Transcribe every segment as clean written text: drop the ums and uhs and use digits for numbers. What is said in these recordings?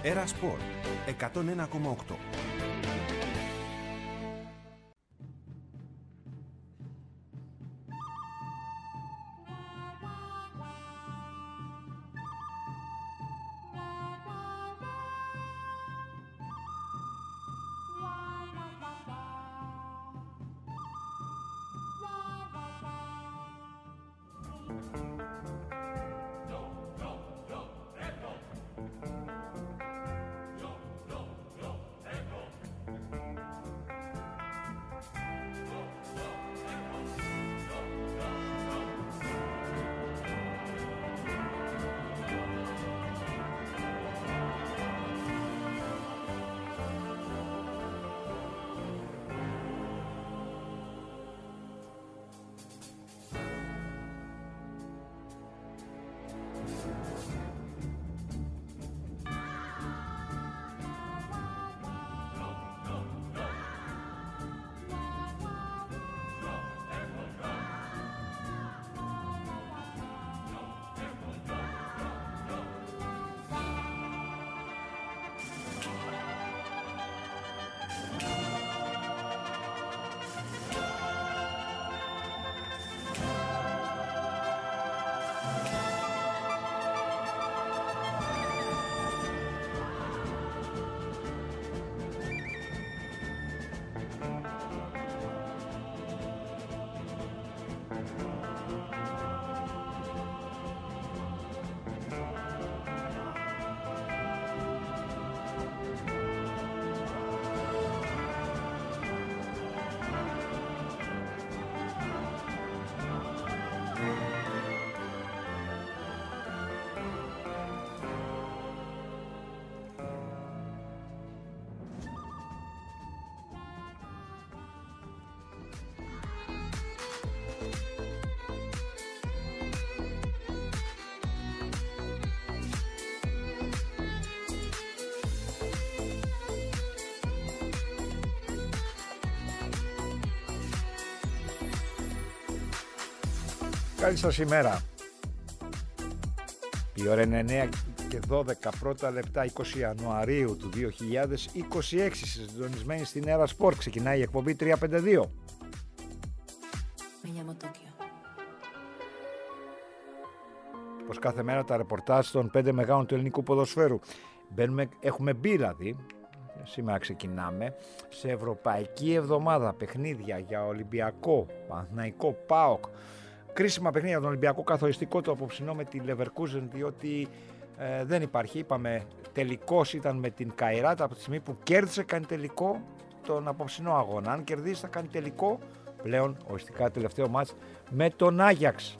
Έρα Σπορ 101,8. Καλή σας ημέρα. Η ώρα είναι 9 και 12 πρώτα λεπτά, 20 Ιανουαρίου του 2026. Συντονισμένη στην Έρα Σπορ. Ξεκινάει η εκπομπή 352. Πως κάθε μέρα τα ρεπορτάζ των 5 μεγάλων του ελληνικού ποδοσφαίρου. Έχουμε μπει δηλαδή, σήμερα ξεκινάμε, σε ευρωπαϊκή εβδομάδα παιχνίδια για Ολυμπιακό, Παναθηναϊκό, ΠΑΟΚ. Κρίσιμα παιχνίδια για τον Ολυμπιακό, καθοριστικό το απόψινό με τη Leverkusen, διότι δεν υπάρχει. Είπαμε, τελικός ήταν με την Καϊράτ, από τη στιγμή που κέρδισε κάνει τελικό τον απόψινό αγώνα. Αν κερδίσει θα κάνει τελικό πλέον οριστικά τελευταίο μάτς με τον Άγιαξ.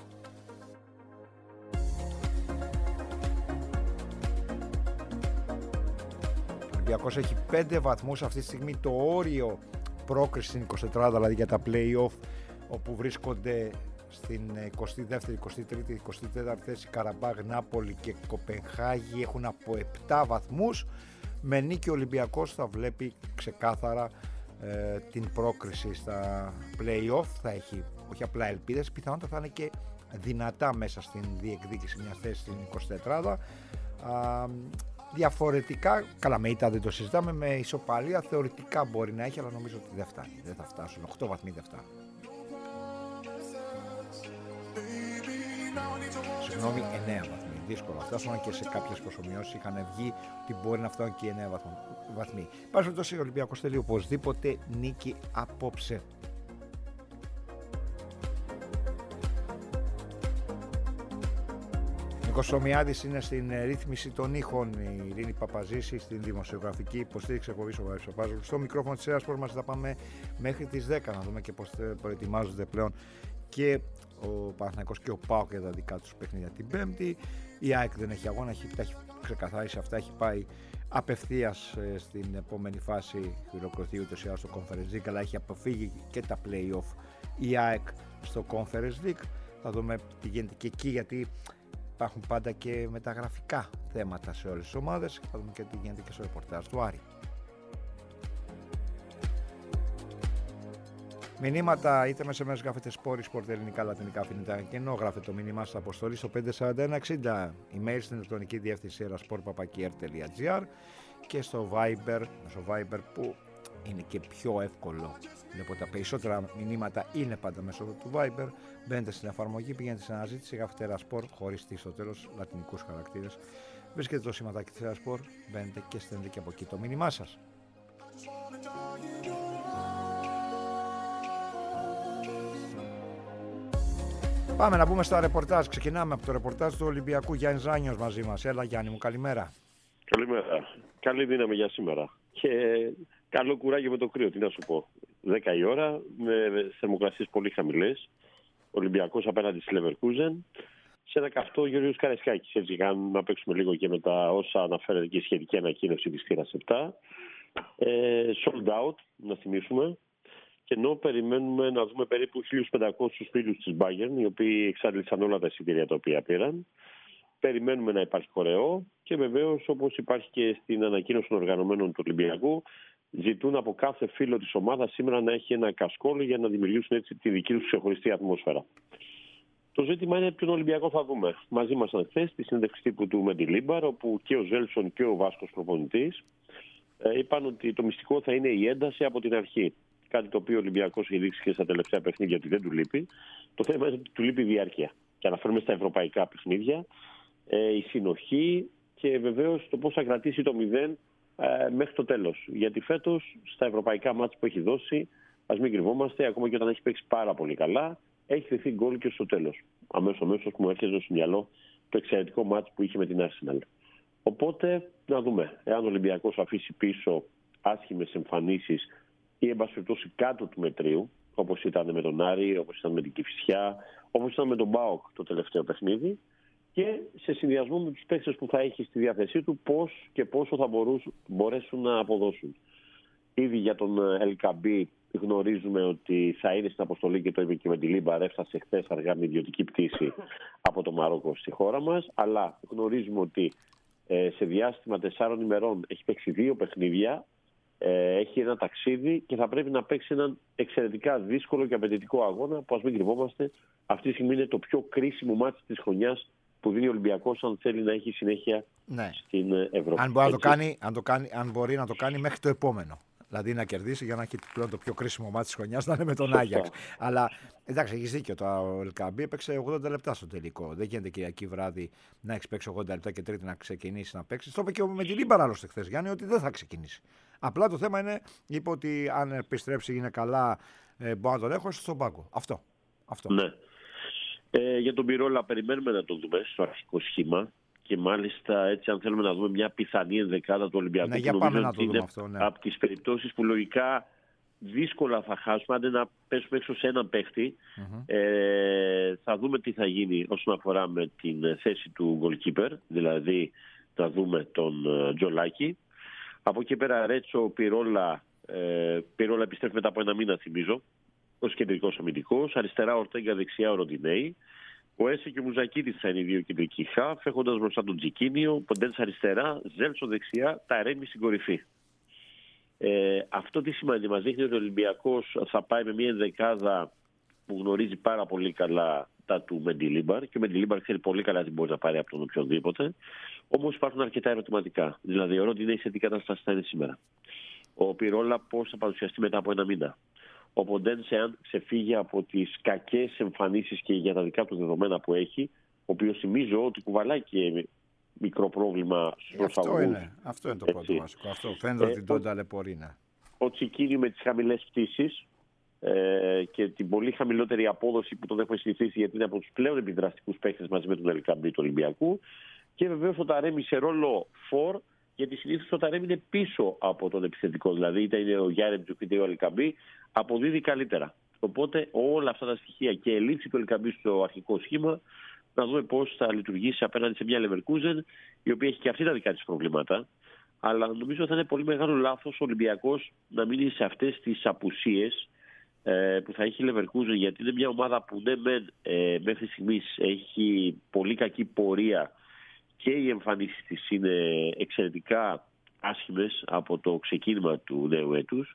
Ο Ολυμπιακός έχει 5 βαθμούς αυτή τη στιγμή, το όριο πρόκριση στην 24, δηλαδή για τα play-off, όπου βρίσκονται στην 22η, 23η, 24η θέση Καραμπάγ, Νάπολη και Κοπενχάγη, έχουν από 7 βαθμούς. Με νίκη ο Ολυμπιακός θα βλέπει ξεκάθαρα την πρόκριση στα play-off, θα έχει όχι απλά ελπίδες, πιθανότατα θα είναι και δυνατά μέσα στην διεκδίκηση μιας θέσης στην 24η. Διαφορετικά, καλά με ήττα δεν το συζητάμε, με ισοπαλία θεωρητικά μπορεί να έχει, αλλά νομίζω ότι δεν φτάνει, δεν θα φτάσουν, 8 βαθμοί δεν φτάνουν. Συγγνώμη, 9 βαθμοί. Δύσκολο να φτάσουν και σε κάποιες προσομοιώσεις είχαν βγει ότι μπορεί να φτάνουν και 9 βαθμοί. Πάση περιπτώσει, ο Ολυμπιακός θέλει οπωσδήποτε νίκη απόψε. Ο Νίκος Σομιάδης είναι στην ρύθμιση των ήχων, η Ειρήνη Παπαζήση στην δημοσιογραφική υποστήριξη εκπομπής ο Παπάζογλου. Στο μικρόφωνο της Έρας Σπορ μας θα πάμε μέχρι τις 10 να δούμε και πώς προετοιμάζονται πλέον και ο Παναθηναϊκός και ο ΠΑΟΚ για τα δικά τους παιχνίδια την Πέμπτη. Η ΑΕΚ δεν έχει αγώνα, τα έχει ξεκαθαρίσει αυτά, έχει πάει απευθείας στην επόμενη φάση, χειροκροτεί ούτως ή άλλως στο Conference League, αλλά έχει αποφύγει και τα play-off η ΑΕΚ στο Conference League. Θα δούμε τι γίνεται και εκεί, γιατί υπάρχουν πάντα και μεταγραφικά θέματα σε όλες τις ομάδες. Θα δούμε και τι γίνεται και στο ρεπορτάζ του Άρη. Μηνύματα είτε μέσα μέσα γράφετε σπόρι, σπορτ ελληνικά, λατινικά, φοινικά και ενώ γράφετε το μήνυμά σας αποστολή στο 54160. Email στην ηλεκτρονική διεύθυνση erasport@air.gr και στο Viber, μέσω Viber που είναι και πιο εύκολο. Βλέπω τα περισσότερα μηνύματα είναι πάντα μέσω του Viber. Μπαίνετε στην εφαρμογή, πηγαίνετε στην αναζήτηση, γράφετε Erasport χωρίς τι στο τέλος, λατινικούς χαρακτήρες. Βρίσκετε το σηματάκι της Erasport, μπαίνετε και στέλνετε και από εκεί το μήνυμά σας. Πάμε να πούμε στα ρεπορτάζ. Ξεκινάμε από το ρεπορτάζ του Ολυμπιακού. Γιάννης Ζάνιος μαζί μας. Έλα Γιάννη μου, καλημέρα. Καλημέρα. Καλή δύναμη για σήμερα. Και καλό κουράγιο με το κρύο, τι να σου πω. 10 η ώρα, με θερμοκρασίες πολύ χαμηλές. Ολυμπιακός απέναντι στη Λεβερκούζεν. Σε ένα καυτό Γιώργος Καραϊσκάκης. Έτσι, να παίξουμε λίγο και με τα όσα αναφέρεται και η σχετική ανακοίνωση της θύρας 7. Sold out, να θυμίσουμε. Και ενώ περιμένουμε να δούμε περίπου 1.500 φίλους της Bayern, οι οποίοι εξάντλησαν όλα τα εισιτήρια τα οποία πήραν. Περιμένουμε να υπάρχει χορεό και βεβαίως, όπως υπάρχει και στην ανακοίνωση των οργανωμένων του Ολυμπιακού, ζητούν από κάθε φίλο της ομάδας σήμερα να έχει ένα κασκόλ για να δημιουργήσουν έτσι τη δική τους ξεχωριστή ατμόσφαιρα. Το ζήτημα είναι ποιον Ολυμπιακό θα δούμε. Μαζί μας ήταν χθες στη συνέντευξη τύπου του Μεντιλίμπαρ, όπου και ο Ζέλσον και ο Βάσκος προπονητής είπαν ότι το μυστικό θα είναι η ένταση από την αρχή. Κάτι το οποίο ο Ολυμπιακός έχει δείξει και στα τελευταία παιχνίδια ότι δεν του λείπει. Το θέμα είναι ότι του λείπει η διάρκεια. Και αναφέρουμε στα ευρωπαϊκά παιχνίδια, η συνοχή και βεβαίως το πώς θα κρατήσει το 0 μέχρι το τέλος. Γιατί φέτος στα ευρωπαϊκά μάτς που έχει δώσει, ας μην κρυβόμαστε, ακόμα και όταν έχει παίξει πάρα πολύ καλά, έχει δεθεί γκολ και στο τέλος. Αμέσως μου έρχεται στο μυαλό το εξαιρετικό μάτς που είχε με την Arsenal. Οπότε να δούμε εάν ο Ολυμπιακός αφήσει πίσω άσχημες εμφανίσεις ή εν πάση περιπτώσει κάτω του μετρίου, όπως ήταν με τον Άρη, όπως ήταν με την Κηφισιά, όπως ήταν με τον ΠΑΟΚ το τελευταίο παιχνίδι, και σε συνδυασμό με τους παίκτες που θα έχει στη διάθεσή του πώς και πόσο θα μπορέσουν να αποδώσουν. Ήδη για τον Ελκαμπή γνωρίζουμε ότι θα είναι στην αποστολή και το είπε και με τη Λίμπαρ, έφτασε χθες αργά με ιδιωτική πτήση από το Μαρόκο στη χώρα μας, αλλά γνωρίζουμε ότι σε διάστημα 4 ημερών έχει παίξει 2 παιχνίδια, έχει ένα ταξίδι και θα πρέπει να παίξει έναν εξαιρετικά δύσκολο και απαιτητικό αγώνα που, ας μην κρυβόμαστε, αυτή τη στιγμή είναι το πιο κρίσιμο μάτι της χρονιάς που δίνει ο Ολυμπιακός αν θέλει να έχει συνέχεια στην Ευρώπη. Αν μπορεί να το κάνει μέχρι το επόμενο. Δηλαδή να κερδίσει για να έχει πλέον το πιο κρίσιμο μάτι της χρονιάς να είναι με τον Άγιαξ. Αλλά εντάξει, έχεις δίκιο. Ο Ελκαμπή έπαιξε 80 λεπτά στο τελικό. Δεν γίνεται Κυριακή βράδυ να έχει παίξει 80 λεπτά και Τρίτη να ξεκινήσει να παίξει. Το είπε και με τη Λίμπαρ άλλωστε χθες, Γιάννη, ότι δεν θα ξεκινήσει. Απλά το θέμα είναι, είπε ότι αν επιστρέψει είναι καλά, μπορεί να τον έχω στον πάγκο. Αυτό. Ναι. Για τον Πυρόλα περιμένουμε να τον δούμε στο αρχικό σχήμα. Και μάλιστα έτσι, αν θέλουμε να δούμε μια πιθανή ενδεκάδα του Ολυμπιακού, ναι, για πάμε να το δούμε αυτό, ναι. Από τις περιπτώσεις που λογικά δύσκολα θα χάσουμε, αντί να πέσουμε έξω σε έναν παίχτη, θα δούμε τι θα γίνει όσον αφορά με την θέση του goalkeeper, δηλαδή θα δούμε τον Τζολάκη. Από εκεί πέρα Ρέτσο, Πυρόλα επιστρέφει μετά από 1 μήνα, θυμίζω, ως κεντρικός αμυντικός. Αριστερά Ορτέγκα, δεξιά ο Ροντινέη. Ο Έσε και ο Μουζακίδης θα είναι οι 2 κεντρικοί χαφ, έχοντας μπροστά τον Τζικίνιο, Ποντένς αριστερά, Ζέλσο δεξιά, Ταρέμι στην κορυφή. Αυτό τι σημαίνει? Μας δείχνει ότι ο Ολυμπιακός θα πάει με μια ενδεκάδα που γνωρίζει πάρα πολύ καλά τα του Μεντιλίμπαρ, και ο Μεντιλίμπαρ ξέρει πολύ καλά τι μπορεί να πάρει από τον οποιονδήποτε. Όμως υπάρχουν αρκετά ερωτηματικά. Δηλαδή, ο Ροντινέη σε τι κατάσταση θα είναι σήμερα. Ο Πυρόλα πώς θα παρουσιαστεί μετά από 1 μήνα. Ο Ποντένς, εάν ξεφύγει από τις κακές εμφανίσεις και για τα δικά του δεδομένα που έχει, ο οποίος θυμίζω ότι κουβαλάει και μικρό πρόβλημα στους προσαγωγούς. Αυτό είναι το πρώτο βασικό. Αυτό φαίνεται ότι τον ταλαιπωρεί. Ο Τσικίνιο με τις χαμηλές πτήσεις και την πολύ χαμηλότερη απόδοση που τον έχουμε συνηθίσει, γιατί είναι από τους πλέον επιδραστικούς παίκτες μαζί με τον Ελκαμπή του Ολυμπιακού. Και βεβαίως ο Ταρέμι σε ρόλο φορ, γιατί συνήθως ο Ταρέμι είναι πίσω από τον επιθετικό. Δηλαδή είτε είναι ο Γιάρεμτσουκ είτε ο Ελκαμπή, αποδίδει καλύτερα. Οπότε όλα αυτά τα στοιχεία και η λήψη του Ελκαμπή στο αρχικό σχήμα, να δούμε πώς θα λειτουργήσει απέναντι σε μια Leverkusen, η οποία έχει και αυτή τα δικά της προβλήματα. Αλλά νομίζω θα είναι πολύ μεγάλο λάθος ο Ολυμπιακός να μείνει σε αυτές τις απουσίες που θα έχει η Leverkusen, γιατί είναι μια ομάδα που ναι, μέχρι στιγμής έχει πολύ κακή πορεία και οι εμφανίσεις της είναι εξαιρετικά άσχημες από το ξεκίνημα του νέου έτους.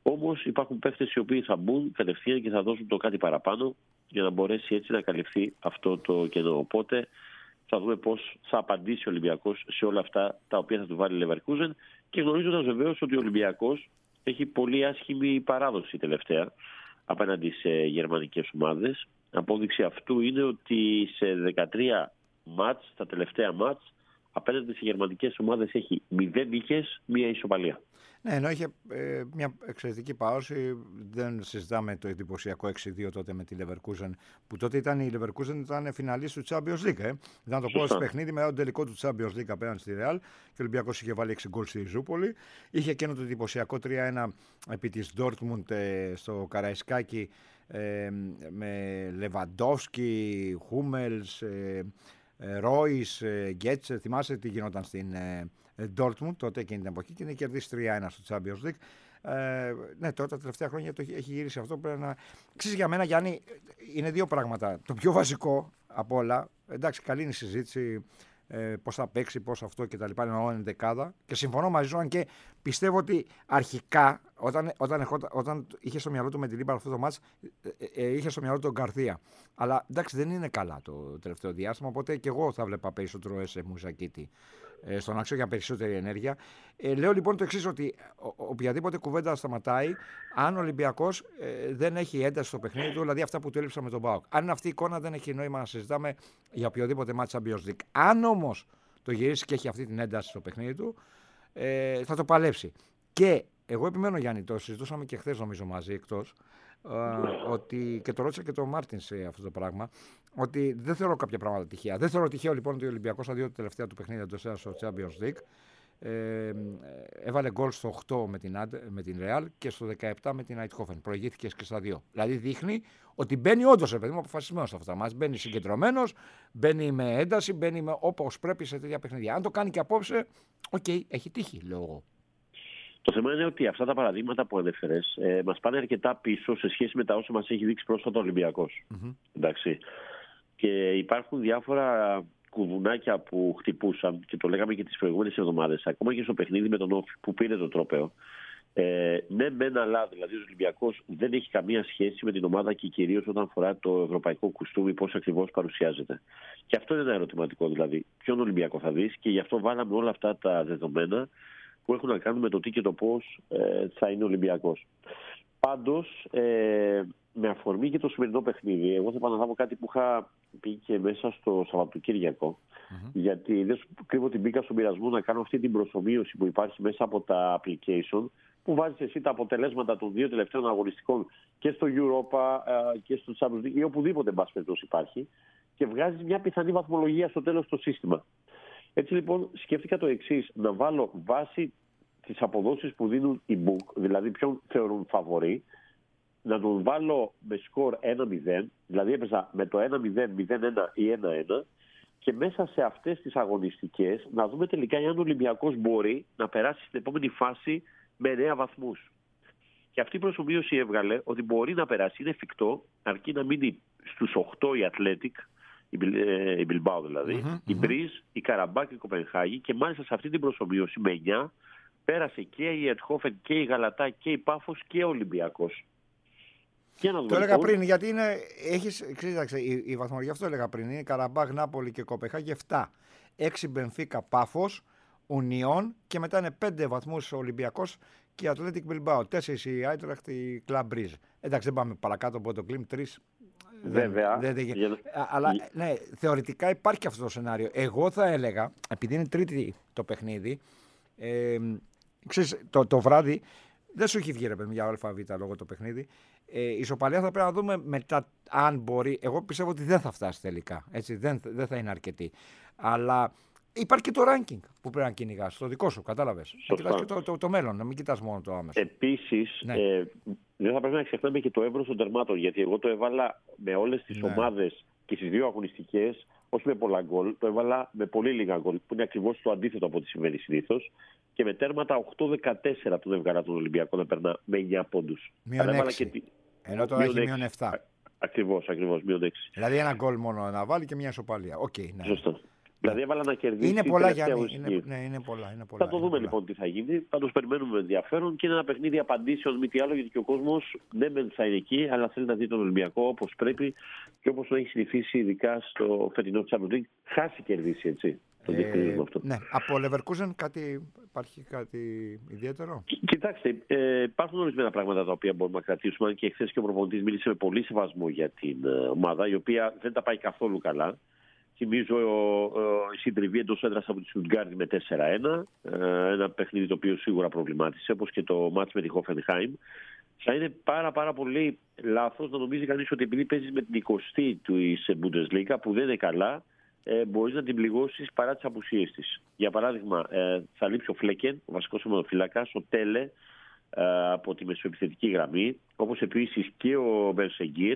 Όμως υπάρχουν παίχτες οι οποίοι θα μπουν κατευθείαν και θα δώσουν το κάτι παραπάνω για να μπορέσει έτσι να καλυφθεί αυτό το κενό. Οπότε θα δούμε πώς θα απαντήσει ο Ολυμπιακός σε όλα αυτά τα οποία θα του βάλει η Leverkusen, και γνωρίζοντας βεβαίως ότι ο Ολυμπιακός έχει πολύ άσχημη παράδοση τελευταία απέναντι σε γερμανικές ομάδες. Απόδειξη αυτού είναι ότι σε 13 μάτς, τα τελευταία μάτς, απέναντι σε γερμανικές ομάδες έχει 0 νίκες, 1 ισοπαλία. Ναι, ενώ είχε μια εξαιρετική παράδοση. Δεν συζητάμε το εντυπωσιακό 6-2 τότε με τη Leverkusen, που τότε η Leverkusen ήταν φιναλίστ του Champions League. Ήταν το πρώτο παιχνίδι μετά τον τελικό του Champions League απέναντι στη Real, και ο Ολυμπιακός είχε βάλει 6 γκολ στη Ριζούπολη. Είχε εκείνο το εντυπωσιακό 3-1 επί της Dortmund στο Καραϊσκάκι, με Λεβαντόφσκι, Χούμελς, Ρόις, Γκέτσε. Θυμάσαι τι γινόταν στην Dortmund τότε εκείνη την εποχή, και είναι κερδίσει 3-1 στο Champions League. Ναι, τώρα τα τελευταία χρόνια το έχει γυρίσει αυτό. Πρέπει να... Ξέρεις, για μένα, Γιάννη, είναι δύο πράγματα. Το πιο βασικό απ' όλα, εντάξει, καλή είναι η συζήτηση, πώς θα παίξει, πώς αυτό κτλ. Είναι δεκάδα. Και συμφωνώ μαζί σου, αν και πιστεύω ότι αρχικά, όταν είχε στο μυαλό του με τη Λίμπαρ αυτό το μάτς, είχε στο μυαλό του τον Γκαρθία. Αλλά εντάξει, δεν είναι καλά το τελευταίο διάστημα, οπότε και εγώ θα βλέπα περισσότερο Έσε Μουζακίτη στον άξιο για περισσότερη ενέργεια. Λέω λοιπόν το εξής, ότι οποιαδήποτε κουβέντα σταματάει αν ο Ολυμπιακός δεν έχει ένταση στο παιχνίδι του, δηλαδή αυτά που του έλειψαν με τον ΠΑΟΚ. Αν είναι αυτή η εικόνα, δεν έχει νόημα να συζητάμε για οποιοδήποτε μάτς Champions League. Αν όμως το γυρίσει και έχει αυτή την ένταση στο παιχνίδι του, θα το παλέψει. Και εγώ επιμένω, Γιάννη, το συζητούσαμε και χθες νομίζω μαζί εκτός, ότι, και το ρώτησα και τον Μάρτιν σε αυτό το πράγμα, ότι δεν θεωρώ κάποια πράγματα τυχαία. Δεν θεωρώ τυχαίο λοιπόν ότι ο Ολυμπιακός στα 2 τελευταία του παιχνίδια του στο Champions League έβαλε γκολ στο 8 με την Real και στο 17 με την Eindhoven. Προηγήθηκε και στα 2. Δηλαδή δείχνει ότι μπαίνει όντως αποφασισμένος σε αυτά μας. Μπαίνει συγκεντρωμένος, μπαίνει με ένταση, μπαίνει όπως πρέπει σε τέτοια παιχνίδια. Αν το κάνει και απόψε, έχει τύχη, λέω εγώ. Το θέμα είναι ότι αυτά τα παραδείγματα που ανέφερες μας πάνε αρκετά πίσω σε σχέση με τα όσα μας έχει δείξει πρόσφατα ο Ολυμπιακός. Εντάξει. Και υπάρχουν διάφορα κουδουνάκια που χτυπούσαν, και το λέγαμε και τις προηγούμενες εβδομάδες, ακόμα και στο παιχνίδι με τον Όφη που πήρε το τρόπαιο. Ναι, μεν, αλλά δηλαδή ο Ολυμπιακός δεν έχει καμία σχέση με την ομάδα, και κυρίως όταν αφορά το ευρωπαϊκό κουστούμι, πώς ακριβώς παρουσιάζεται. Και αυτό είναι ένα ερωτηματικό, δηλαδή. Ποιον Ολυμπιακό θα δεις, και γι' αυτό βάλαμε όλα αυτά τα δεδομένα που έχουν να κάνουν με το τι και το πώς θα είναι ο Ολυμπιακός. Πάντως, με αφορμή και το σημερινό παιχνίδι, εγώ θα επαναλάβω κάτι που είχα πει και μέσα στο Σαββατοκύριακο, γιατί δεν σου κρύβω ότι μπήκα στον πειρασμό να κάνω αυτή την προσομοίωση που υπάρχει μέσα από τα application, που βάζεις εσύ τα αποτελέσματα των 2 τελευταίων αγωνιστικών και στο Europa και στο Champions League ή οπουδήποτε εν πάση περιπτώσει υπάρχει, και βγάζεις μια πιθανή βαθμολογία στο τέλος στο σύστημα. Έτσι λοιπόν σκέφτηκα το εξής, να βάλω βάση τις αποδόσεις που δίνουν οι book, δηλαδή ποιον θεωρούν φαβορί, να τον βάλω με σκορ 1-0, δηλαδή έπαιζα με το 1-0, 0-1 ή 1-1, και μέσα σε αυτές τις αγωνιστικές να δούμε τελικά αν ο Ολυμπιακός μπορεί να περάσει στην επόμενη φάση με 9 βαθμούς. Και αυτή η προσωμείωση έβγαλε ότι μπορεί να περάσει, είναι εφικτό, αρκεί να μείνει στους 8 η Athletic, η Bilbao δηλαδή, η Μπριζ, η Καραμπάκ και η Κοπενχάγη, και μάλιστα σε αυτή την προσωμείωση με 9 πέρασε και η Eindhoven και η Γαλατά και η Πάφος και ο Ολυμπιακός. Το έλεγα πριν, γιατί η βαθμολογία, αυτό έλεγα πριν, είναι Καραμπάχ, Νάπολη και Κοπενχάγη 7. 6 Μπενφίκα, Πάφος, Ουνιόν, και μετά είναι 5 βαθμούς ο Ολυμπιακός και η Ατλέτικ Μπιλμπάο. 4 η Άιντραχτ, η Κλαμπ Μπριζ. Εντάξει, δεν πάμε παρακάτω από το κλιμ, 3. Βέβαια. Αλλά ναι, θεωρητικά υπάρχει αυτό το σενάριο. Εγώ θα έλεγα, επειδή είναι τρίτη το παιχνίδι, ξέρεις, το βράδυ δεν σου έχει βγει ρε παιδί για ΑΒ λόγω το παιχνίδι. Η ισοπαλία θα πρέπει να δούμε μετά αν μπορεί. Εγώ πιστεύω ότι δεν θα φτάσει τελικά. Έτσι, δεν θα είναι αρκετή. Αλλά υπάρχει και το ranking που πρέπει να κυνηγάς, το δικό σου, κατάλαβες. Να κοιτάς και το μέλλον, να μην κοιτάς μόνο το άμεσο. Επίσης, ναι. Δεν θα πρέπει να ξεχνάμε και το εύρος των τερμάτων, γιατί εγώ το έβαλα με όλες τις ομάδες και στις 2 αγωνιστικές, όχι με πολλά γκολ, το έβαλα με πολύ λίγα γκολ, που είναι ακριβώς το αντίθετο από ό,τι συμβαίνει συνήθως. Και με τέρματα 8-14 τον έβγαλα τον Ολυμπιακό να περνά με 9 πόντους. Ενώ τώρα έχει μείον 7. Ακριβώς, μείον 6. Δηλαδή ένα γκολ μόνο να βάλει και μια ισοπαλία. Okay, ναι. Σωστό. Δηλαδή έβαλα να κερδίσει. Είναι πολλά, Γιάννη. Είναι πολλά. Θα το δούμε λοιπόν τι θα γίνει. Πάντως περιμένουμε με ενδιαφέρον και είναι ένα παιχνίδι απαντήσεων, μη τι άλλο, γιατί και ο κόσμος δεν μένει θα είναι εκεί, αλλά θέλει να δει τον Ολυμπιακό όπως πρέπει και όπως το έχει συνηθίσει, ειδικά στο φετινό Champions League. Χάσει κερδίσει, έτσι. Ναι. Από Leverkusen υπάρχει κάτι ιδιαίτερο? Κοιτάξτε, υπάρχουν ορισμένα πράγματα τα οποία μπορούμε να κρατήσουμε. Αν και χθες και ο προπονητής μίλησε με πολύ σεβασμό για την ομάδα, η οποία δεν τα πάει καθόλου καλά. Θυμίζω η συντριβή εντός έδρας από τη Στουτγκάρδη με 4-1. Ένα παιχνίδι το οποίο σίγουρα προβλημάτισε, όπως και το μάτς με τη Hoffenheim. Θα είναι πάρα πολύ λάθος να νομίζει κανείς ότι επειδή παίζεις με την 20η του Bundesliga, που δεν είναι καλά, μπορείς να την πληγώσεις παρά τις απουσίες της. Για παράδειγμα, θα λείψει ο Φλέκεν, ο βασικός ομαδοφύλακας, ο Τέλε από τη μεσοεπιθετική γραμμή, όπως επίσης και ο Μπερσεγκίρ,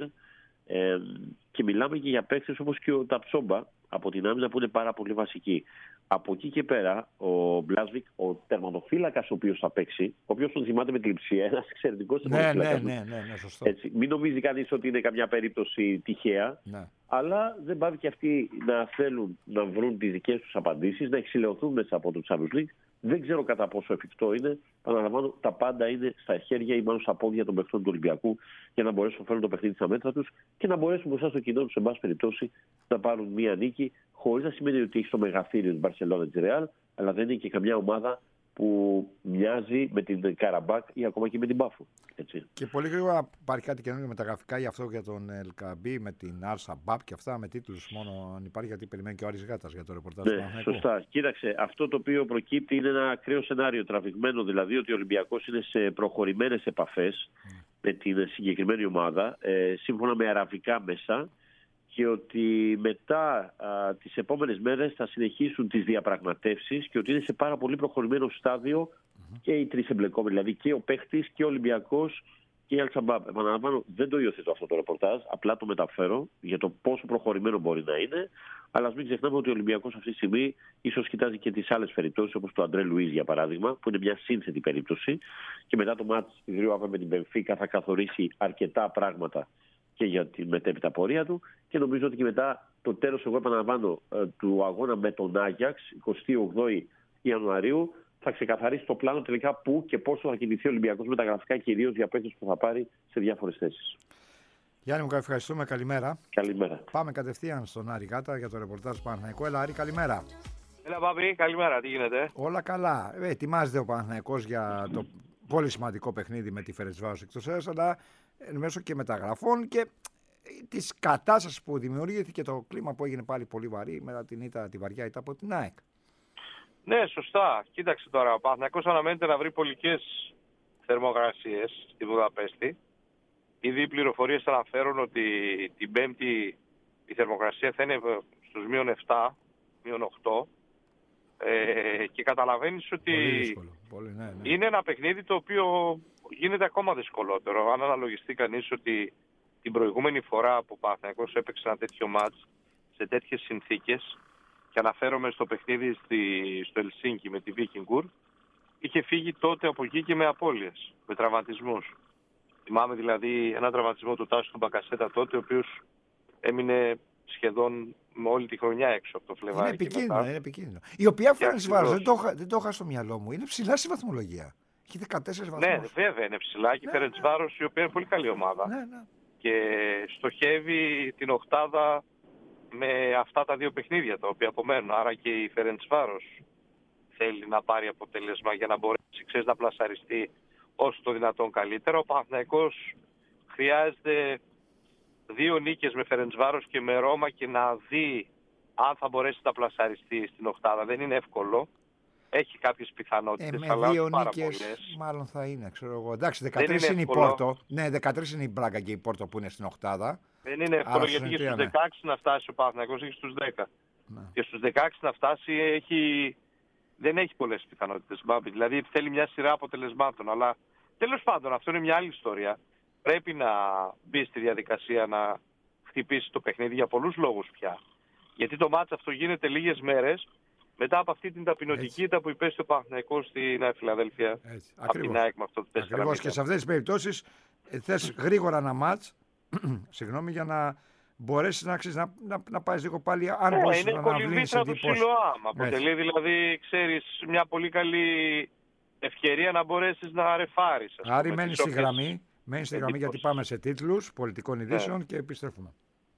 και μιλάμε και για παίκτες όπως και ο Ταψόμπα από την άμυνα που είναι πάρα πολύ βασική. Από εκεί και πέρα, ο Μπλάσβικ, ο τερματοφύλακας ο οποίος θα παίξει, ο οποίος τον θυμάται με τη λειψία, ένας εξαιρετικός τερματοφύλακας. Ναι, σωστό. Έτσι, μην νομίζει κανείς ότι είναι καμιά περίπτωση τυχαία, αλλά δεν πάβει και αυτοί να θέλουν να βρουν τις δικές τους απαντήσεις, να εξηλαιωθούν μέσα από το Champions League. Δεν ξέρω κατά πόσο εφικτό είναι. Παραλαμβάνω, τα πάντα είναι στα χέρια ή μάλλον στα πόδια των παιχτών του Ολυμπιακού για να μπορέσουν να φέρουν το παιχνίδι στα μέτρα τους και να μπορέσουν μπροστά στο κοινό τους, σε πάση περιπτώσει, να πάρουν μία νίκη, χωρίς να σημαίνει ότι έχει το μεγαθύριο της Μπαρσελόνα της Ρεάλ, αλλά δεν είναι και καμιά ομάδα που μοιάζει με την Καραμπάκ ή ακόμα και με την Πάφο. Έτσι. Και πολύ γρήγορα υπάρχει κάτι καινούργιο με τα γραφικά για αυτό, για τον Ελκαμπή, με την Άρσα Μπαπ και αυτά, με τίτλους μόνο αν υπάρχει, γιατί περιμένει και ο Άρης Γάτας για το ρεπορτάζ του Παναθηναϊκού. Σωστά. Κοίταξε, αυτό το οποίο προκύπτει είναι ένα ακραίο σενάριο τραβηγμένο, δηλαδή ότι ο Ολυμπιακός είναι σε προχωρημένες επαφές με την συγκεκριμένη ομάδα, σύμφωνα με αραβικά μέσα, και ότι μετά τις επόμενες μέρες θα συνεχίσουν τις διαπραγματεύσεις και ότι είναι σε πάρα πολύ προχωρημένο στάδιο και οι τρεις εμπλεκόμενοι, δηλαδή και ο παίχτης και ο Ολυμπιακός και η Αλτσαμπάμπ. Επαναλαμβάνω, δεν το υιοθετώ αυτό το ρεπορτάζ, απλά το μεταφέρω για το πόσο προχωρημένο μπορεί να είναι. Αλλά ας μην ξεχνάμε ότι ο Ολυμπιακός αυτή τη στιγμή ίσως κοιτάζει και τις άλλες περιπτώσεις, όπως το Αντρέ Λουίς για παράδειγμα, που είναι μια σύνθετη περίπτωση. Και μετά το μάτς τη Ριο με την Μπενφίκα θα καθορίσει αρκετά πράγματα και για τη μετέπειτα πορεία του. Και νομίζω ότι και μετά το τέλος, εγώ επαναλαμβάνω, του αγώνα με τον Άγιαξ, 28 Ιανουαρίου, θα ξεκαθαρίσει το πλάνο τελικά πού και πόσο θα κινηθεί ο Ολυμπιακός μεταγραφικά, κυρίως για παίκτες που θα πάρει σε διάφορες θέσεις. Γιάννη μου, ευχαριστούμε. Καλημέρα. Καλημέρα. Πάμε κατευθείαν στον Άρη Γάτα για το ρεπορτάζ του Παναθηναϊκού. Έλα, Άρη, καλημέρα. Έλα, Πάπη, καλημέρα. Τι γίνεται? Όλα καλά. Ετοιμάζεται ο Παναθηναϊκός για το πολύ σημαντικό παιχνίδι με τη Φερεντσβάρος εκτός έδρας, αλλά εν μέσω και μεταγραφών και της κατάστασης που δημιουργήθηκε, το κλίμα που έγινε πάλι πολύ βαρύ μετά την ήττα, τη βαριά ήττα από την ΑΕΚ. Ναι, σωστά. Κοίταξε τώρα, ο Παναθηναϊκός αναμένεται να βρει πολικές θερμοκρασίες στη Βουδαπέστη. Ήδη οι πληροφορίες αναφέρουν ότι την Πέμπτη η θερμοκρασία θα είναι στους μείον 7, μείον 8. Και καταλαβαίνεις ότι ναι. Είναι ένα παιχνίδι το οποίο γίνεται ακόμα δυσκολότερο. Αν αναλογιστεί κανείς ότι την προηγούμενη φορά που ο Παναθηναϊκός έπαιξε ένα τέτοιο μάτς σε τέτοιες συνθήκες, και αναφέρομαι στο παιχνίδι στο Ελσίνκι με τη Βίκινγκουρ, είχε φύγει τότε από εκεί και με απώλειες, με τραυματισμούς. Θυμάμαι δηλαδή ένα τραυματισμό του Τάσου του Μπακασέτα τότε, ο οποίος έμεινε σχεδόν με όλη τη χρονιά έξω από το Φλεβάρι. Είναι επικίνδυνο. Η οποία Φερεντσβάρος, δεν το είχα στο μυαλό μου, είναι ψηλά στη βαθμολογία. Έχει 14 βαθμούς. Ναι, βέβαια είναι ψηλά και η Φερεντσβάρος, η οποία είναι πολύ καλή ομάδα. Ναι. Και στοχεύει την οκτάδα με αυτά τα δύο παιχνίδια τα οποία απομένουν. Άρα και η Φερεντσβάρος θέλει να πάρει αποτέλεσμα για να μπορέσει, να πλασαριστεί όσο το δυνατόν καλύτερα. Ο Παναθηναϊκός χρειάζεται 2 νίκες με Φερεντσβάρος και με Ρώμα και να δει αν θα μπορέσει να πλασαριστεί στην οκτάδα. Δεν είναι εύκολο. Έχει κάποιες πιθανότητες, αλλά όχι πάρα πολλές. Μάλλον θα είναι, ξέρω εγώ. Εντάξει, 13 είναι η Πόρτο. Ναι, 13 είναι η Μπράγκα και η Πόρτο που είναι στην οκτάδα. Δεν είναι εύκολο, γιατί και στους 16 να φτάσει ο Παναθηναϊκός, έχει στους 10. Ναι. Και στους 16 να φτάσει δεν έχει πολλές πιθανότητες. Δηλαδή θέλει μια σειρά αποτελεσμάτων. Αλλά τέλος πάντων, αυτό είναι μια άλλη ιστορία. Πρέπει να μπει στη διαδικασία να χτυπήσει το παιχνίδι για πολλούς λόγους πια. Γιατί το μάτς αυτό γίνεται λίγες μέρες μετά από αυτή την ταπεινωτική ήττα που υπέστη ο Παναθηναϊκός στη Νέα Φιλαδέλφια. Από την ΑΕΚ με αυτό το 4-0. Ακριβώς, και σε αυτές τις περιπτώσεις θες γρήγορα ένα μάτς, συγγνώμη, για μπορέσει να πάει λίγο πάλι, αν μπορείς είναι να αναβλύνεις κολυμβήτρα του εντύπωση. Σιλοάμ. Αποτελεί δηλαδή, ξέρεις, μια πολύ καλή ευκαιρία να μπορέσεις να ρεφάρεις. Άρη, μένει στη γραμμή, γιατί πάμε σε τίτλους πολιτικών ειδήσεων και επιστρέφουμε.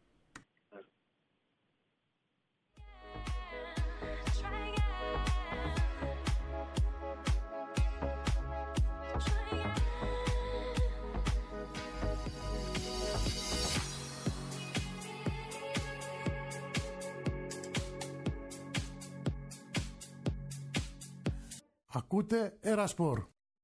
Ακούτε Ερασπορ.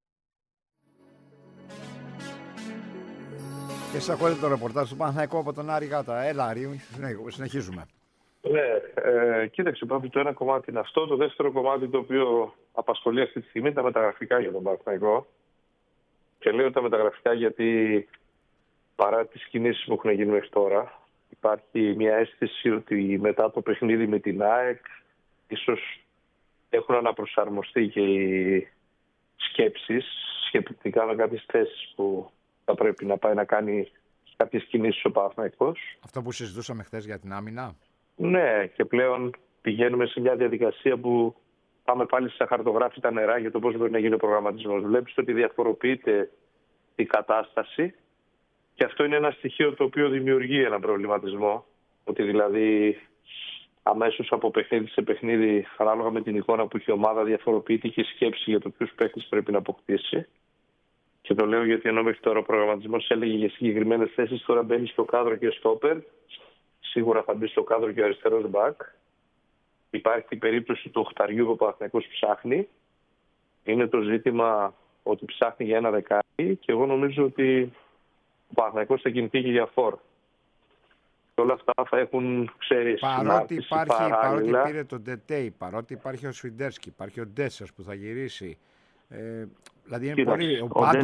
Και σας ακούτε το ρεπορτάζ του Παναθηναϊκού από τον Άρη Γάτα. Έλα, Άρη, συνεχίζουμε. Ναι, κοίταξε, πάμε το ένα κομμάτι είναι αυτό. Το δεύτερο κομμάτι το οποίο απασχολεί αυτή τη στιγμή είναι τα μεταγραφικά για τον Παναθηναϊκό. Και λέω τα μεταγραφικά γιατί παρά τις κινήσεις που έχουν γίνει μέχρι τώρα, υπάρχει μια αίσθηση ότι μετά το παιχνίδι με την ΑΕΚ ίσως έχουν αναπροσαρμοστεί και οι σκέψεις σχετικά με κάποιες θέσεις που θα πρέπει να πάει να κάνει κάποιες κινήσεις ο Παναθηναϊκός. Αυτό που συζητούσαμε χθες για την άμυνα. Ναι, και πλέον πηγαίνουμε σε μια διαδικασία που πάμε πάλι στα χαρτογράφητα νερά για το πώς μπορεί να γίνει ο προγραμματισμός. Βλέπεις ότι διαφοροποιείται η κατάσταση και αυτό είναι ένα στοιχείο το οποίο δημιουργεί έναν προβληματισμό. Ότι δηλαδή αμέσως από παιχνίδι σε παιχνίδι, ανάλογα με την εικόνα που έχει η ομάδα, διαφοροποιείται και η σκέψη για το ποιους παίκτες πρέπει να αποκτήσει. Και το λέω γιατί ενώ μέχρι τώρα ο προγραμματισμός έλεγε για συγκεκριμένες θέσεις, τώρα μπαίνει στο κάδρο και στόπερ. Σίγουρα θα μπει στο κάδρο και ο αριστερός μπακ. Υπάρχει η περίπτωση του οχταριού που ο Παναθηναϊκός ψάχνει. Είναι το ζήτημα ότι ψάχνει για ένα δεκάρι και εγώ νομίζω ότι ο Παναθηναϊκός θα κινηθεί και για φορ. Και όλα αυτά θα έχουν, ξέρεις, παρότι πήρε τον Ντετέι, παρότι υπάρχει ο Σφιντέρσκι, υπάρχει ο Ντέσσερς που θα γυρίσει. Δηλαδή είναι πολύ.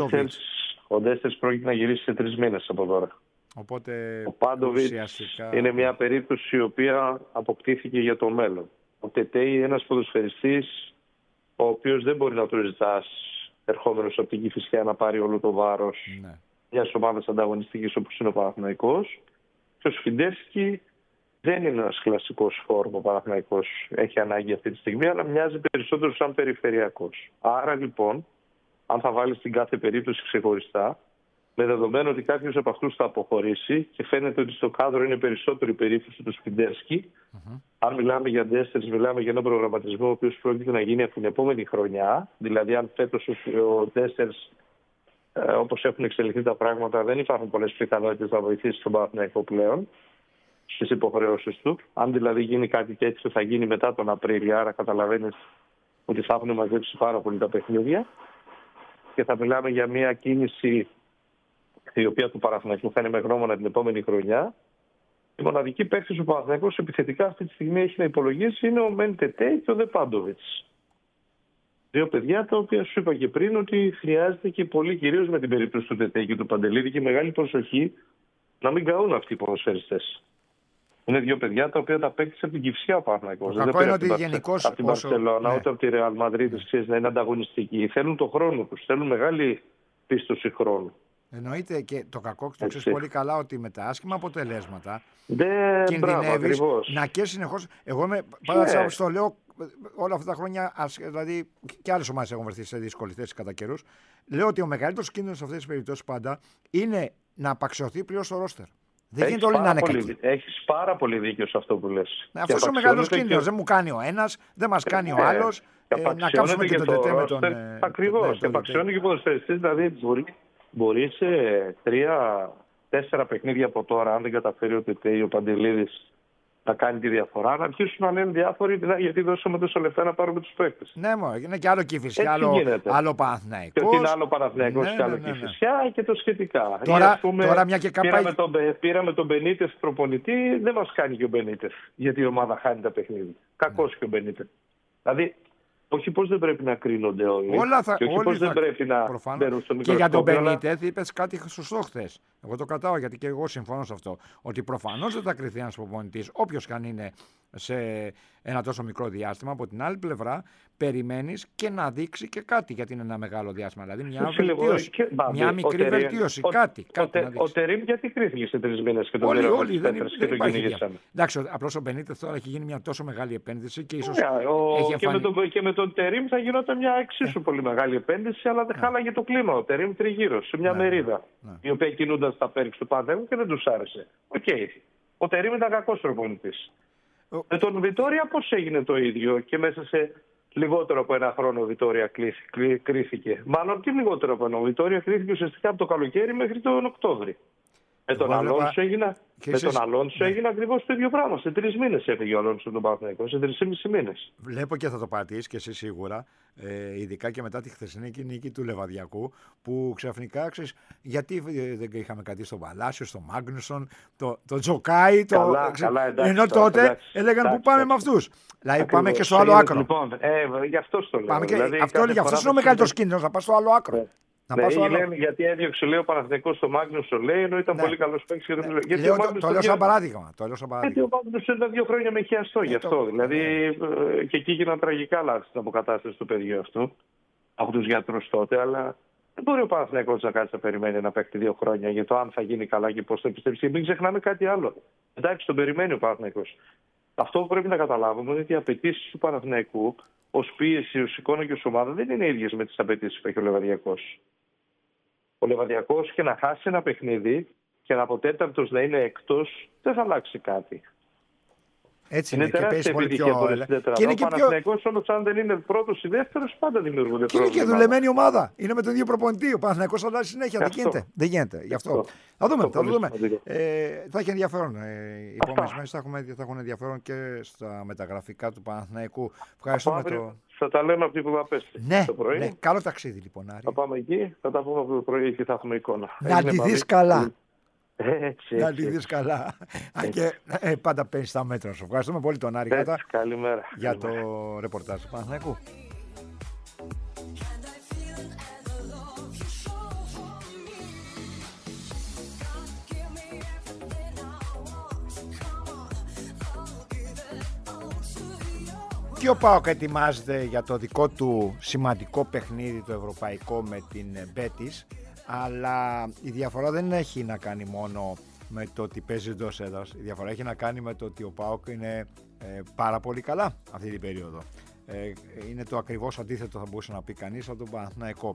Ο Ντέσσερς πρόκειται να γυρίσει σε 3 μήνες από τώρα. Οπότε, ο Πάντοβιτς είναι μια περίπτωση η οποία αποκτήθηκε για το μέλλον. Ο Τετέι είναι ένας ποδοσφαιριστής ο οποίος δεν μπορεί να το ζητάς ερχόμενος από την Κηφισιά να πάρει όλο το βάρος μιας ομάδας ανταγωνιστικής όπως είναι ο Παναθηναϊκός. Και ο Σφιντέρσκι δεν είναι ένας κλασικός φόρμα ο Παναθηναϊκός έχει ανάγκη αυτή τη στιγμή, αλλά μοιάζει περισσότερο σαν περιφερειακός. Άρα λοιπόν, αν θα βάλεις την κάθε περίπτωση ξεχωριστά, με δεδομένο ότι κάποιος από αυτούς θα αποχωρήσει και φαίνεται ότι στο κάδρο είναι περισσότερο η περίπτωση του Σφιντέρσκι. Αν μιλάμε για Ντέσσερς, μιλάμε για έναν προγραμματισμό ο οποίος πρόκειται να γίνει από την επόμενη χρονιά. Δηλαδή, αν φέτος ο Ντέσσερς, όπως έχουν εξελιχθεί τα πράγματα, δεν υπάρχουν πολλές πιθανότητες να βοηθήσει τον Παναθηναϊκό πλέον στις υποχρεώσεις του. Αν δηλαδή γίνει κάτι τέτοιο, θα γίνει μετά τον Απρίλιο. Άρα, καταλαβαίνεις ότι θα έχουν μαζέψει πάρα πολύ τα παιχνίδια. Και θα μιλάμε για μια κίνηση η οποία του Παναθηναϊκού θα είναι με γνώμονα την επόμενη χρονιά. Η μοναδική παίκτη του Παναθηναϊκού επιθετικά αυτή τη στιγμή έχει να υπολογίσει είναι ο Μεν Τετέι και ο Δε Πάντοβιτς. 2 παιδιά τα οποία σου είπα και πριν ότι χρειάζεται και πολύ, κυρίως με την περίπτωση του Τετέι και του Παντελίδη, και μεγάλη προσοχή να μην καούν αυτοί οι ποδοσφαιριστές. Είναι 2 παιδιά τα οποία τα παίκτησε από την Κηφισιά ο Παναθηναϊκός. Δεν πήρε από την Μπαρσελόνα ούτε από τη Ρεάλ Μαδρίτης, ξέρεις, να είναι ανταγωνιστικοί. Θέλουν το χρόνο τους, θέλουν μεγάλη πίστοση χρόνου. Εννοείται, και το κακό, το ξέρεις πολύ καλά, ότι με τα άσχημα αποτελέσματα κινδυνεύεις να καίσεις συνεχώς. Εγώ πάντα το λέω όλα αυτά τα χρόνια, δηλαδή και άλλες ομάδες έχουν βρεθεί σε δύσκολη θέση κατά καιρούς. Λέω ότι ο μεγαλύτερος κίνδυνος σε αυτές τις περιπτώσεις πάντα είναι να απαξιωθεί πλήρως το ρόστερ. Δεν γίνεται όλοι να είναι κακοί. Έχεις πάρα πολύ δίκιο σε αυτό που λες. Αυτός ο μεγάλος κίνδυνος. Δεν μου κάνει ο ένας, δεν μας κάνει ο άλλος. Να κάψουμε και τον Τετέ με τον. Ακριβώς. Και απαξιώνει και ο ποδοσφαιριστής. Δηλαδή μπορεί σε 3-4 παιχνίδια από τώρα, αν δεν καταφέρει ο Τετέ ή ο Παντελίδης να κάνει τη διαφορά, να αρχίσουν να λένε διάφοροι γιατί δώσαμε τόσο λεφτά να πάρουμε τους παίκτες. Ναι, είναι και άλλο Κηφισιά, άλλο Παναθηναϊκός. Και ότι είναι άλλο Παναθηναϊκός και άλλο Κηφισιά και το σχετικά. Τώρα μια και πήραμε τον Μπενίτες προπονητή, δεν μας κάνει και ο Μπενίτες, γιατί η ομάδα χάνει τα παιχνίδια. Κακός και ο Μπενίτες. Δηλαδή Όχι πώς δεν πρέπει να κρίνονται όλοι. Και όχι πώς δεν πρέπει να μπαίνουν στο μικρόσκοπιο. Και για τον Μπενίτεθ είπες κάτι σωστό χθες. Εγώ το κρατάω γιατί και εγώ συμφωνώ σε αυτό. Ότι προφανώς δεν θα κριθεί ένας προπονητής, όποιος και αν είναι σε ένα τόσο μικρό διάστημα. Από την άλλη πλευρά, περιμένεις και να δείξει και κάτι, γιατί είναι ένα μεγάλο διάστημα. Δηλαδή μια μικρή βελτίωση. Κάτι ο Τερίμ γιατί κρίθηκε σε 3 μήνες και τον πήραμε στις πέτρες και τον κυνηγήσαμε. Εντάξει, απλώς ο Μπενίτεθ τώρα έχει γίνει μια τόσο μεγάλη επένδυση και ίσως. Και με τον Τερίμ θα γινόταν μια εξίσου πολύ μεγάλη επένδυση, αλλά δεν χάλαγε το κλίμα. Ο Τερίμ τριγύρω σε μια μερίδα, η οποία κινούνταν στα πέριξ του Παναθηναϊκού και δεν τους άρεσε. Ο Τερίμ ήταν κακός προπονητής. Με τον Βιτόρια πώς έγινε το ίδιο και μέσα σε λιγότερο από ένα χρόνο ο Βιτόρια κρίθηκε. Μάλλον και λιγότερο από ένα. Ο Βιτόρια κρίθηκε ουσιαστικά από το καλοκαίρι μέχρι τον Οκτώβρη. Με τον Αλόνσο έγινε ακριβώς το ίδιο πράγμα. Σε 3 μήνες έφυγε ο Αλόνσο τον Παναθηναϊκό, σε 3,5 μήνες. Βλέπω και θα το πατήσεις και εσύ σίγουρα, ειδικά και μετά τη χθεσινή νίκη του Λεβαδιακού, που ξαφνικά ξέρεις, γιατί δεν είχαμε κάτι στον Παλάσιο, στον Μάγνουσον, το Τζοκάι, ενώ τότε έλεγαν πού πάμε με αυτούς. Δηλαδή πάμε και στο άλλο άκρο. Λοιπόν, γι' αυτό το λέω. Γι' αυτό είναι ο μεγαλύτερος κίνδυνος, να πας στο άλλο άκρο. Γιατί έδιωξε λέει ο Παναθηναϊκός στο Μάγνουσον, λέει, ενώ ήταν πολύ καλός παίκτης. Το λέω σαν παράδειγμα. Γιατί ο Μάγνουσον ήταν 2 χρόνια με χιαστό γι' αυτό. Δηλαδή και εκεί γίνανε τραγικά λάθη στην αποκατάσταση του παιδιού αυτού από τους γιατρούς τότε. Αλλά δεν μπορεί ο Παναθηναϊκός να κάτσει να περιμένει ένα παίκτη 2 χρόνια για το αν θα γίνει καλά και πώς θα επιστρέψει. Και μην ξεχνάμε κάτι άλλο. Εντάξει, τον περιμένει ο Παναθηναϊκός. Αυτό που πρέπει να καταλάβουμε είναι ότι οι απαιτήσεις του Παναθηναϊκού ως πίεση, ως εικόνα και ως ομάδα δεν είναι ίδιες με τις απαιτήσεις που έχει ο Λεβαδιακός. Ο Λεβαδιακός και να χάσει ένα παιχνίδι και να από τέταρτος να είναι εκτός, δεν θα αλλάξει κάτι. Έτσι είναι τεράστια επιτυχία από την τέταρτα. Ο Παναθηναϊκός όμως αν δεν είναι πρώτος ή δεύτερος πάντα δημιουργούνται πρόβλημα. Είναι και δουλεμένη ομάδα. Είναι με τον ίδιο προπονητή. Ο Παναθηναϊκός αλλάζει συνέχεια. Δεν γίνεται. Γι' αυτό. Θα δούμε. Θα έχει ενδιαφέρον. Οι επόμενες μέρες θα έχουν ενδιαφέρον και στα μεταγραφικά του Παναθηναϊκού. Ευχαριστούμε το. Θα τα λέμε από την Βουδαπέστη το πρωί. Ναι, καλό ταξίδι λοιπόν, Άρη. Θα πάμε εκεί, θα τα πούμε από το πρωί και θα έχουμε εικόνα. Να τη δεις καλά. Έτσι. Να τη δεις καλά. Και πάντα παίρνεις τα μέτρα σου. Ευχαριστούμε πολύ τον Άρη Κάτα για το ρεπορτάζ του Παναθηναϊκού. Και ο ΠΑΟΚ ετοιμάζεται για το δικό του σημαντικό παιχνίδι το ευρωπαϊκό με την Μπέτις, αλλά η διαφορά δεν έχει να κάνει μόνο με το ότι παίζει εντός έδρας. Η διαφορά έχει να κάνει με το ότι ο ΠΑΟΚ είναι πάρα πολύ καλά αυτή την περίοδο. Είναι το ακριβώς αντίθετο θα μπορούσε να πει κανείς από τον Παναθηναϊκό.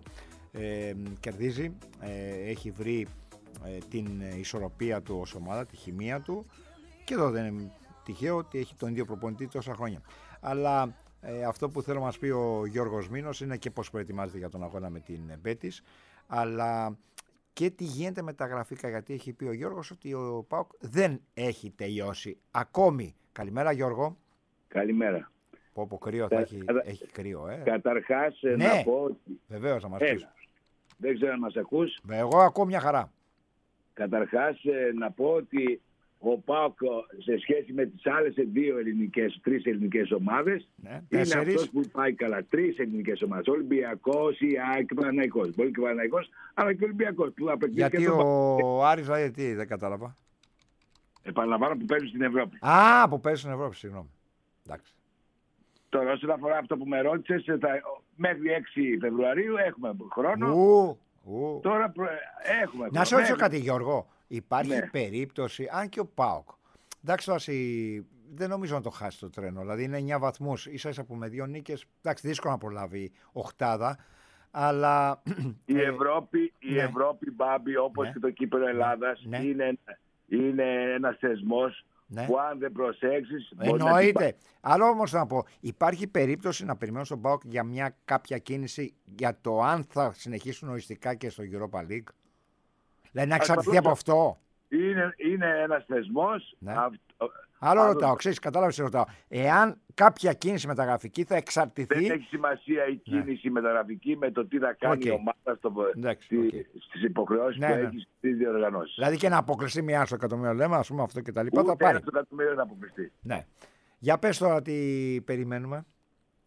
Κερδίζει, έχει βρει την ισορροπία του ως ομάδα, τη χημεία του, και εδώ δεν είναι τυχαίο ότι έχει τον ίδιο προπονητή τόσα χρόνια. Αλλά αυτό που θέλω να μας πει ο Γιώργος Μήνος είναι και πώς προετοιμάζεται για τον αγώνα με την Μπέτις, αλλά και τι γίνεται με τα γραφικά, γιατί έχει πει ο Γιώργος ότι ο ΠΑΟΚ δεν έχει τελειώσει ακόμη. Καλημέρα Γιώργο. Καλημέρα. Πω κρύο θα έχει κρύο. Καταρχάς να πω ότι... Βεβαίως να μας πεις. Δεν ξέρω αν μας ακούς. Εγώ ακούω μια χαρά. Καταρχάς να πω ότι ο ΠΑΟΚ σε σχέση με τις άλλες 3 ελληνικές ομάδες είναι αυτός που πάει καλά. 3 ελληνικές ομάδες. Ολυμπιακός, η ΑΕΚ και Παναθηναϊκός. Μπορεί και Παναθηναϊκός, αλλά και Ολυμπιακός. Γιατί ο Άρης δηλαδή τι, δεν κατάλαβα. Επαναλαμβάνω που παίζουν στην Ευρώπη. Που παίζουν στην Ευρώπη, συγγνώμη. Εντάξει. Τώρα όσον αφορά αυτό που με ρώτησες, μέχρι 6 Φεβρουαρίου έχουμε χρόνο. Τώρα έχουμε. Να σε ρωτήσω κάτι Γιώργο. Υπάρχει περίπτωση, αν και ο ΠΑΟΚ, εντάξει τώρα δεν νομίζω να το χάσει το τρένο, δηλαδή είναι 9 βαθμούς, ίσα που με 2 νίκες, εντάξει δύσκολο να προλάβει οχτάδα, αλλά... Η Ευρώπη, Μπάμπη, όπως και το κύπελλο Ελλάδας, είναι ένας θεσμός που αν δεν προσέξεις... Εννοείται. Άλλο όμως να πω, υπάρχει περίπτωση να περιμένω στον ΠΑΟΚ για μια κάποια κίνηση για το αν θα συνεχίσουν οριστικά και στο Europa League. Δηλαδή να εξαρτηθεί από αυτό. Είναι ένας θεσμός. Άλλο ρωτάω, ξέρεις, κατάλαβες τι ρωτάω. Εάν κάποια κίνηση μεταγραφική θα εξαρτηθεί... Δεν έχει σημασία η κίνηση μεταγραφική με το τι θα κάνει η ομάδα στις υποχρεώσεις που έχει στις διοργανώσεις. Δηλαδή και να αποκλειστεί μια στο εκατομμύριο, λέμε, ας πούμε αυτό και τα λοιπά. Ούτε ένα στο εκατομμύριο να αποκλειστεί. Ναι. Για πες τώρα τι περιμένουμε.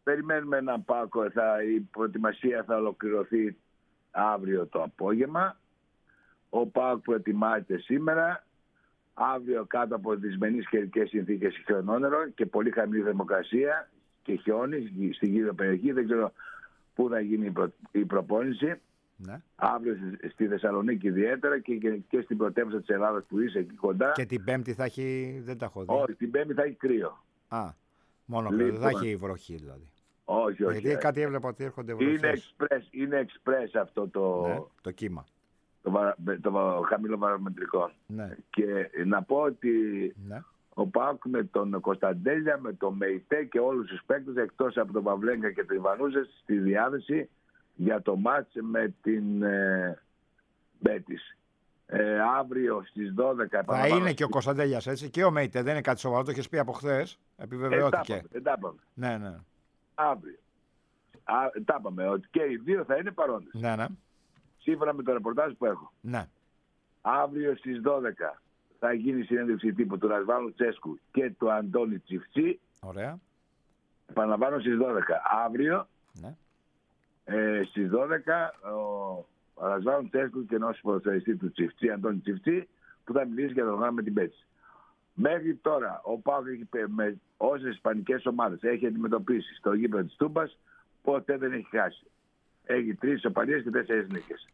περιμένουμε έναν Πάκο. Η προετοιμασία θα ολοκληρωθεί αύριο το απόγευμα. Ο Πάκο προετοιμάζεται σήμερα. Αύριο κάτω από δυσμενείς καιρικές συνθήκες χιονόνερο και πολύ χαμηλή θερμοκρασία και χιόνι στην γύρω περιοχή. Δεν ξέρω πού θα γίνει η προπόνηση. Ναι. Αύριο στη Θεσσαλονίκη ιδιαίτερα και στην πρωτεύουσα της Ελλάδας που είσαι εκεί κοντά. Και την Πέμπτη θα έχει, δεν τα έχω δει. Όχι, την Πέμπτη θα έχει κρύο. Μόνο λοιπόν, δεν θα έχει βροχή δηλαδή. Όχι. Γιατί κάτι έβλεπα ότι έρχονται βροχές. Είναι εξπρές αυτό το κύμα. Το χαμηλό βαρομετρικό. Ναι. Και να πω ότι ο ΠΑΟΚ με τον Κωνσταντέλια, με τον Μεϊτέ και όλους τους παίκτες εκτός από τον Παυλέγκα και τον Ιβανούζες στη διάθεση για το μάτς με την Μπέτις. Αύριο στις 12 θα είναι και ο Κωνσταντέλιας έτσι και ο Μεϊτέ, δεν είναι κάτι σοβαρό, το έχεις πει από χθες, επιβεβαιώθηκε. Δεν τα είπαμε. Ναι. Αύριο. Τα είπαμε ότι και οι δύο θα είναι παρόντες. Ναι. Σύμφωνα με το ρεπορτάζ που έχω. Ναι. Αύριο στις 12 θα γίνει η συνέντευξη τύπου του Ρασβάνου Τσέσκου και του Αντώνη Τσιφτσί. Ωραία. Επαναλαμβάνω στις 12. Αύριο στις 12 ο Ρασβάνου Τσέσκου και ενός ποδοσφαιριστή του Τσιφτσί, Αντώνη Τσιφτσί, που θα μιλήσει για το γράμμα με την Πέτση. Μέχρι τώρα ο ΠΑΟΚ με όσες ισπανικές ομάδες έχει αντιμετωπίσει στο γήπεδο της Τούμπας, ποτέ δεν έχει χάσει. Έχει 3 ισοπαλίες και 4 νίκες.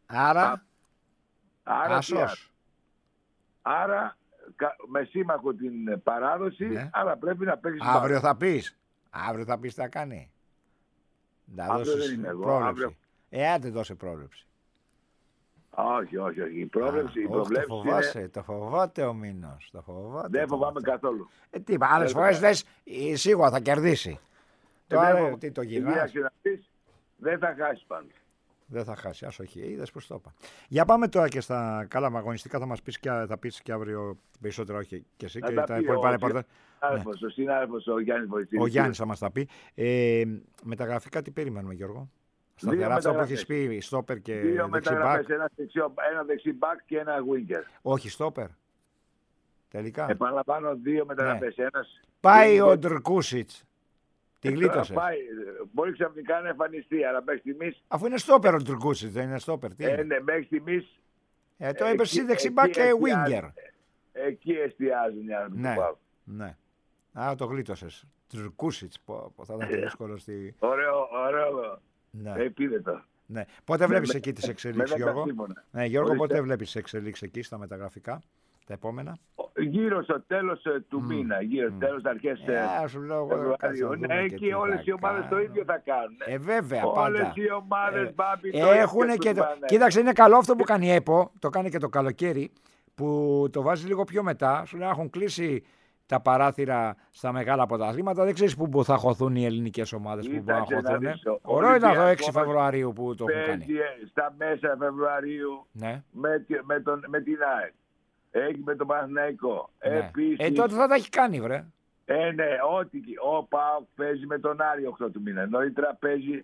Άρα με σύμμαχο την παράδοση, άρα πρέπει να παίξει. Αύριο θα πεις. Αύριο θα πεις τι θα κάνει. Αύριο δεν είμαι εγώ. Αύριο. Δεν δώσε πρόβλεψη. Όχι. Η πρόβλεψη. Το φοβάται ο Μήνος. Δεν φοβάμαι καθόλου. Άλλες φορές λες σίγουρα θα κερδίσει. Τώρα τι το γυρνάς. Δεν θα χάσει πάντα. Δεν θα χάσει, όχι, είδες πως το είπα. Για πάμε τώρα και στα καλά αγωνιστικά, θα πεις και αύριο περισσότερα, όχι και εσύ και τα υπόλοιπα ρεπορτάζ. Ο συνάδελφος ο Γιάννης Βοηθής. Ο Γιάννης θα μας τα πει. Μεταγραφικά τι περιμένουμε, Γιώργο? Σταθερά αυτά που έχεις πει, στόπερ και δεξί μπακ. Ένα δεξί μπακ και ένα winger. Όχι στόπερ. Τελικά. Επαναλαμβάνω 2 μεταγραφές. Πάει ο Ντρκούσιτς. Τη γλίτωσε. Μπορεί ξαφνικά να εμφανιστεί, αλλά μέχρι στιγμής. Αφού είναι στόπερ ο Ντρκούσιτς, δεν είναι στόπερ. Ναι, μέχρι στιγμής. Το είπε εσύ δεξιμπά και winger. Εκεί εστιάζουν οι άνθρωποι του ΠΑΟΚ. Ναι. Το γλίτωσες. Ντρκούσιτς, θα ήταν και δύσκολο στη. Ωραίο. Επίδετο. Ναι. Πότε βλέπεις εκεί τις εξελίξεις, Γιώργο? Γιώργο, πότε βλέπεις τις εξελίξεις εκεί στα μεταγραφικά, τα επόμενα? Γύρω στο τέλος του μήνα, γύρω στο τέλος αρχές Φεβρουαρίου. Ναι, και όλες οι ομάδες το ίδιο θα κάνουν. Βέβαια, πάντα. Όλες οι ομάδες, Μπάμπη, έχουν και το. Κοίταξε, είναι καλό αυτό που κάνει η ΕΠΟ, το κάνει και το καλοκαίρι, που το βάζει λίγο πιο μετά. Σου λέει έχουν κλείσει τα παράθυρα στα μεγάλα πρωταθλήματα. Δεν ξέρεις πού θα χωθούν οι ελληνικές ομάδες που θα χωθούν. Ωραίο ήταν το 6 Φεβρουαρίου που το έχουν κάνει. Στα μέσα Φεβρουαρίου με την ΑΕΚ. Έχει με τον Παναθηναϊκό. Επίσης, τότε θα τα έχει κάνει, βρε. Ναι, ο ΠΑΟΚ παίζει με τον Άρη 8 του μήνα. Νωρίτερα παίζει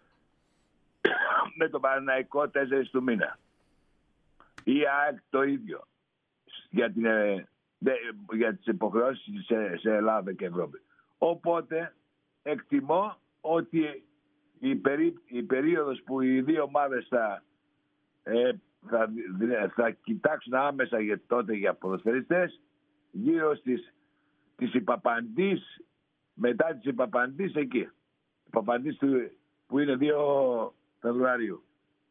με τον Παναθηναϊκό 4 του μήνα. Η ΑΕΚ το ίδιο. Για τις υποχρεώσεις σε Ελλάδα και Ευρώπη. Οπότε εκτιμώ ότι η περίοδος που οι δύο ομάδες θα κοιτάξουν άμεσα για ποδοσφαιριστές γύρω στις Ιπαπαντής, μετά τις Ιπαπαντής εκεί. Ιπαπαντής που είναι 2 Φεβρουαρίου.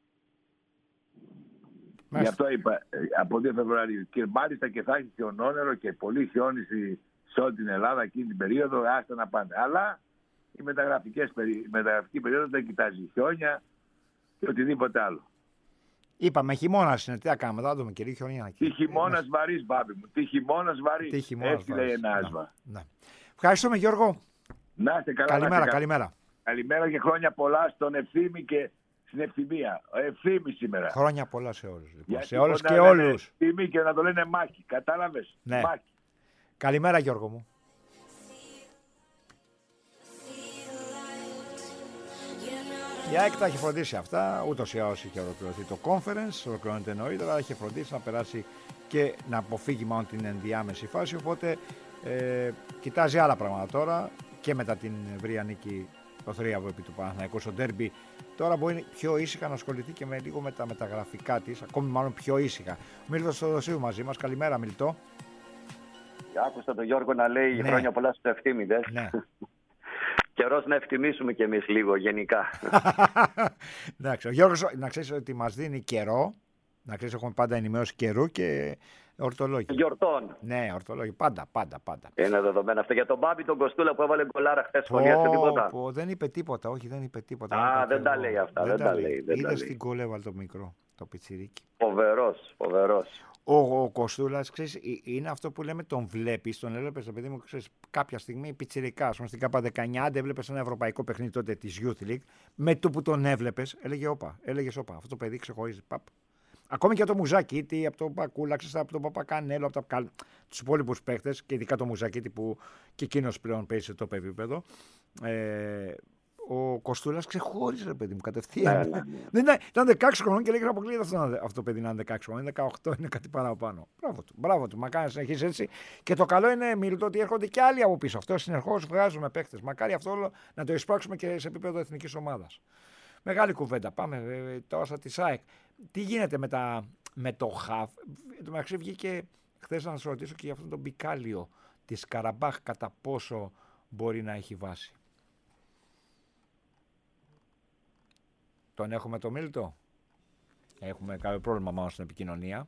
Γι' αυτό είπα από 2 Φεβρουαρίου. Και μάλιστα και θα έχει χιονόνερο και πολύ χιόνι σε όλη την Ελλάδα εκείνη την περίοδο, άστα να πάνε. Αλλά η μεταγραφική περίοδος δεν κοιτάζει χιόνια και οτιδήποτε άλλο. Είπαμε χειμώνας είναι, τι θα κάνουμε, θα δούμε και χιόνια. Τι χειμώνας βαρύς, Μπάμπη μου, τι χειμώνας βαρύς. Έτσι λέει ένα άσμα. Ευχαριστούμε, Γιώργο. Να είστε καλά. Καλημέρα. Καλημέρα και χρόνια πολλά στον Ευθύμη και στην Ευθυμία. Ευθύμη σήμερα. Χρόνια πολλά σε όλους. Λοιπόν. Σε όλους και όλους. Ευθύμη και να το λένε Μάκη. Κατάλαβες. Ναι. Μάκη. Καλημέρα, Γιώργο μου. Η ΑΕΚ τα έχει φροντίσει αυτά, ούτως ή άλλως είχε ολοκληρωθεί το conference, ολοκληρώνεται νωρίτερα, αλλά είχε φροντίσει να περάσει και να αποφύγει μάλλον την ενδιάμεση φάση, οπότε κοιτάζει άλλα πράγματα τώρα και μετά την ευρεία νίκη το θρίαβο επί του Παναθηναϊκού στο ντέρμπι. Τώρα μπορεί πιο ήσυχα να ασχοληθεί και με λίγο με τα μεταγραφικά της, ακόμη μάλλον πιο ήσυχα. Ο Μίλτος Θοδοσίου μαζί μας. Καλημέρα, Μίλτο. Άκουσα τον Γιώργο να λέει χρόνια πολλά στους ευθύμητες. Ναι. Καιρός να ευτιμήσουμε κι εμείς λίγο γενικά. Εντάξει, ο Γιώργος, να ξέρεις ότι μας δίνει καιρό. Να ξέρεις, έχουμε πάντα ενημέρωση καιρού και ορτολόγιο. Γιορτών. Ναι, ορτολόγιο. Πάντα. Είναι δεδομένο αυτό. Για τον Μπάμπη τον Κοστούλα που έβαλε γκολάρα χθες, σχολιάσε τίποτα? Δεν είπε τίποτα, όχι, δεν είπε τίποτα. Α, δεν τα λέει αυτά. Δεν τα λέει. Είδες την γκολ έβαλε το μικρό, το πιτσιρίκι. Φοβερός. Ο Κοστούλας, ξέρεις, είναι αυτό που λέμε, τον βλέπεις, τον έβλεπες, το παιδί μου, ξέρεις, κάποια στιγμή πιτσιρικά, ας πούμε, στην ΚΑΠΑ 19, αν έβλεπες ένα ευρωπαϊκό παιχνίδι τότε της Youth League, με το που τον έβλεπες, έλεγες όπα, αυτό το παιδί ξεχωρίζει, παπ. Ακόμη και από το Μουζάκητη, από τον Πακούλα, από τον Παπακανέλο, από τους υπόλοιπους παίκτες, και ειδικά το Μουζάκητη που και εκείνος πλέον παίζει σε top επίπεδο. Ο Κοστούλας ξεχώριζε, ρε παιδί μου, κατευθείαν. Ήταν 16 χρονών και λέγανε αποκλείεται αυτό το παιδί να είναι 16 χρονών. Είναι 18, είναι κάτι παραπάνω. Μπράβο του. Μακάρι να συνεχίσει έτσι. Και το καλό είναι, Μίλτο, ότι έρχονται και άλλοι από πίσω. Αυτό συνεχώς βγάζουμε παίκτες. Μακάρι αυτό όλο να το εισπράξουμε και σε επίπεδο εθνικής ομάδας. Μεγάλη κουβέντα. Πάμε τώρα στα της ΑΕΚ. Τι γίνεται με το ΧΑΦ? Το μεταξύ βγήκε χθες να σας ρωτήσω και για αυτόν τον Μπικάλιο της Καραμπάχ, κατά πόσο μπορεί να έχει βάση. Τον έχουμε το Μίλτο? Έχουμε κάποιο πρόβλημα μάλλον στην επικοινωνία.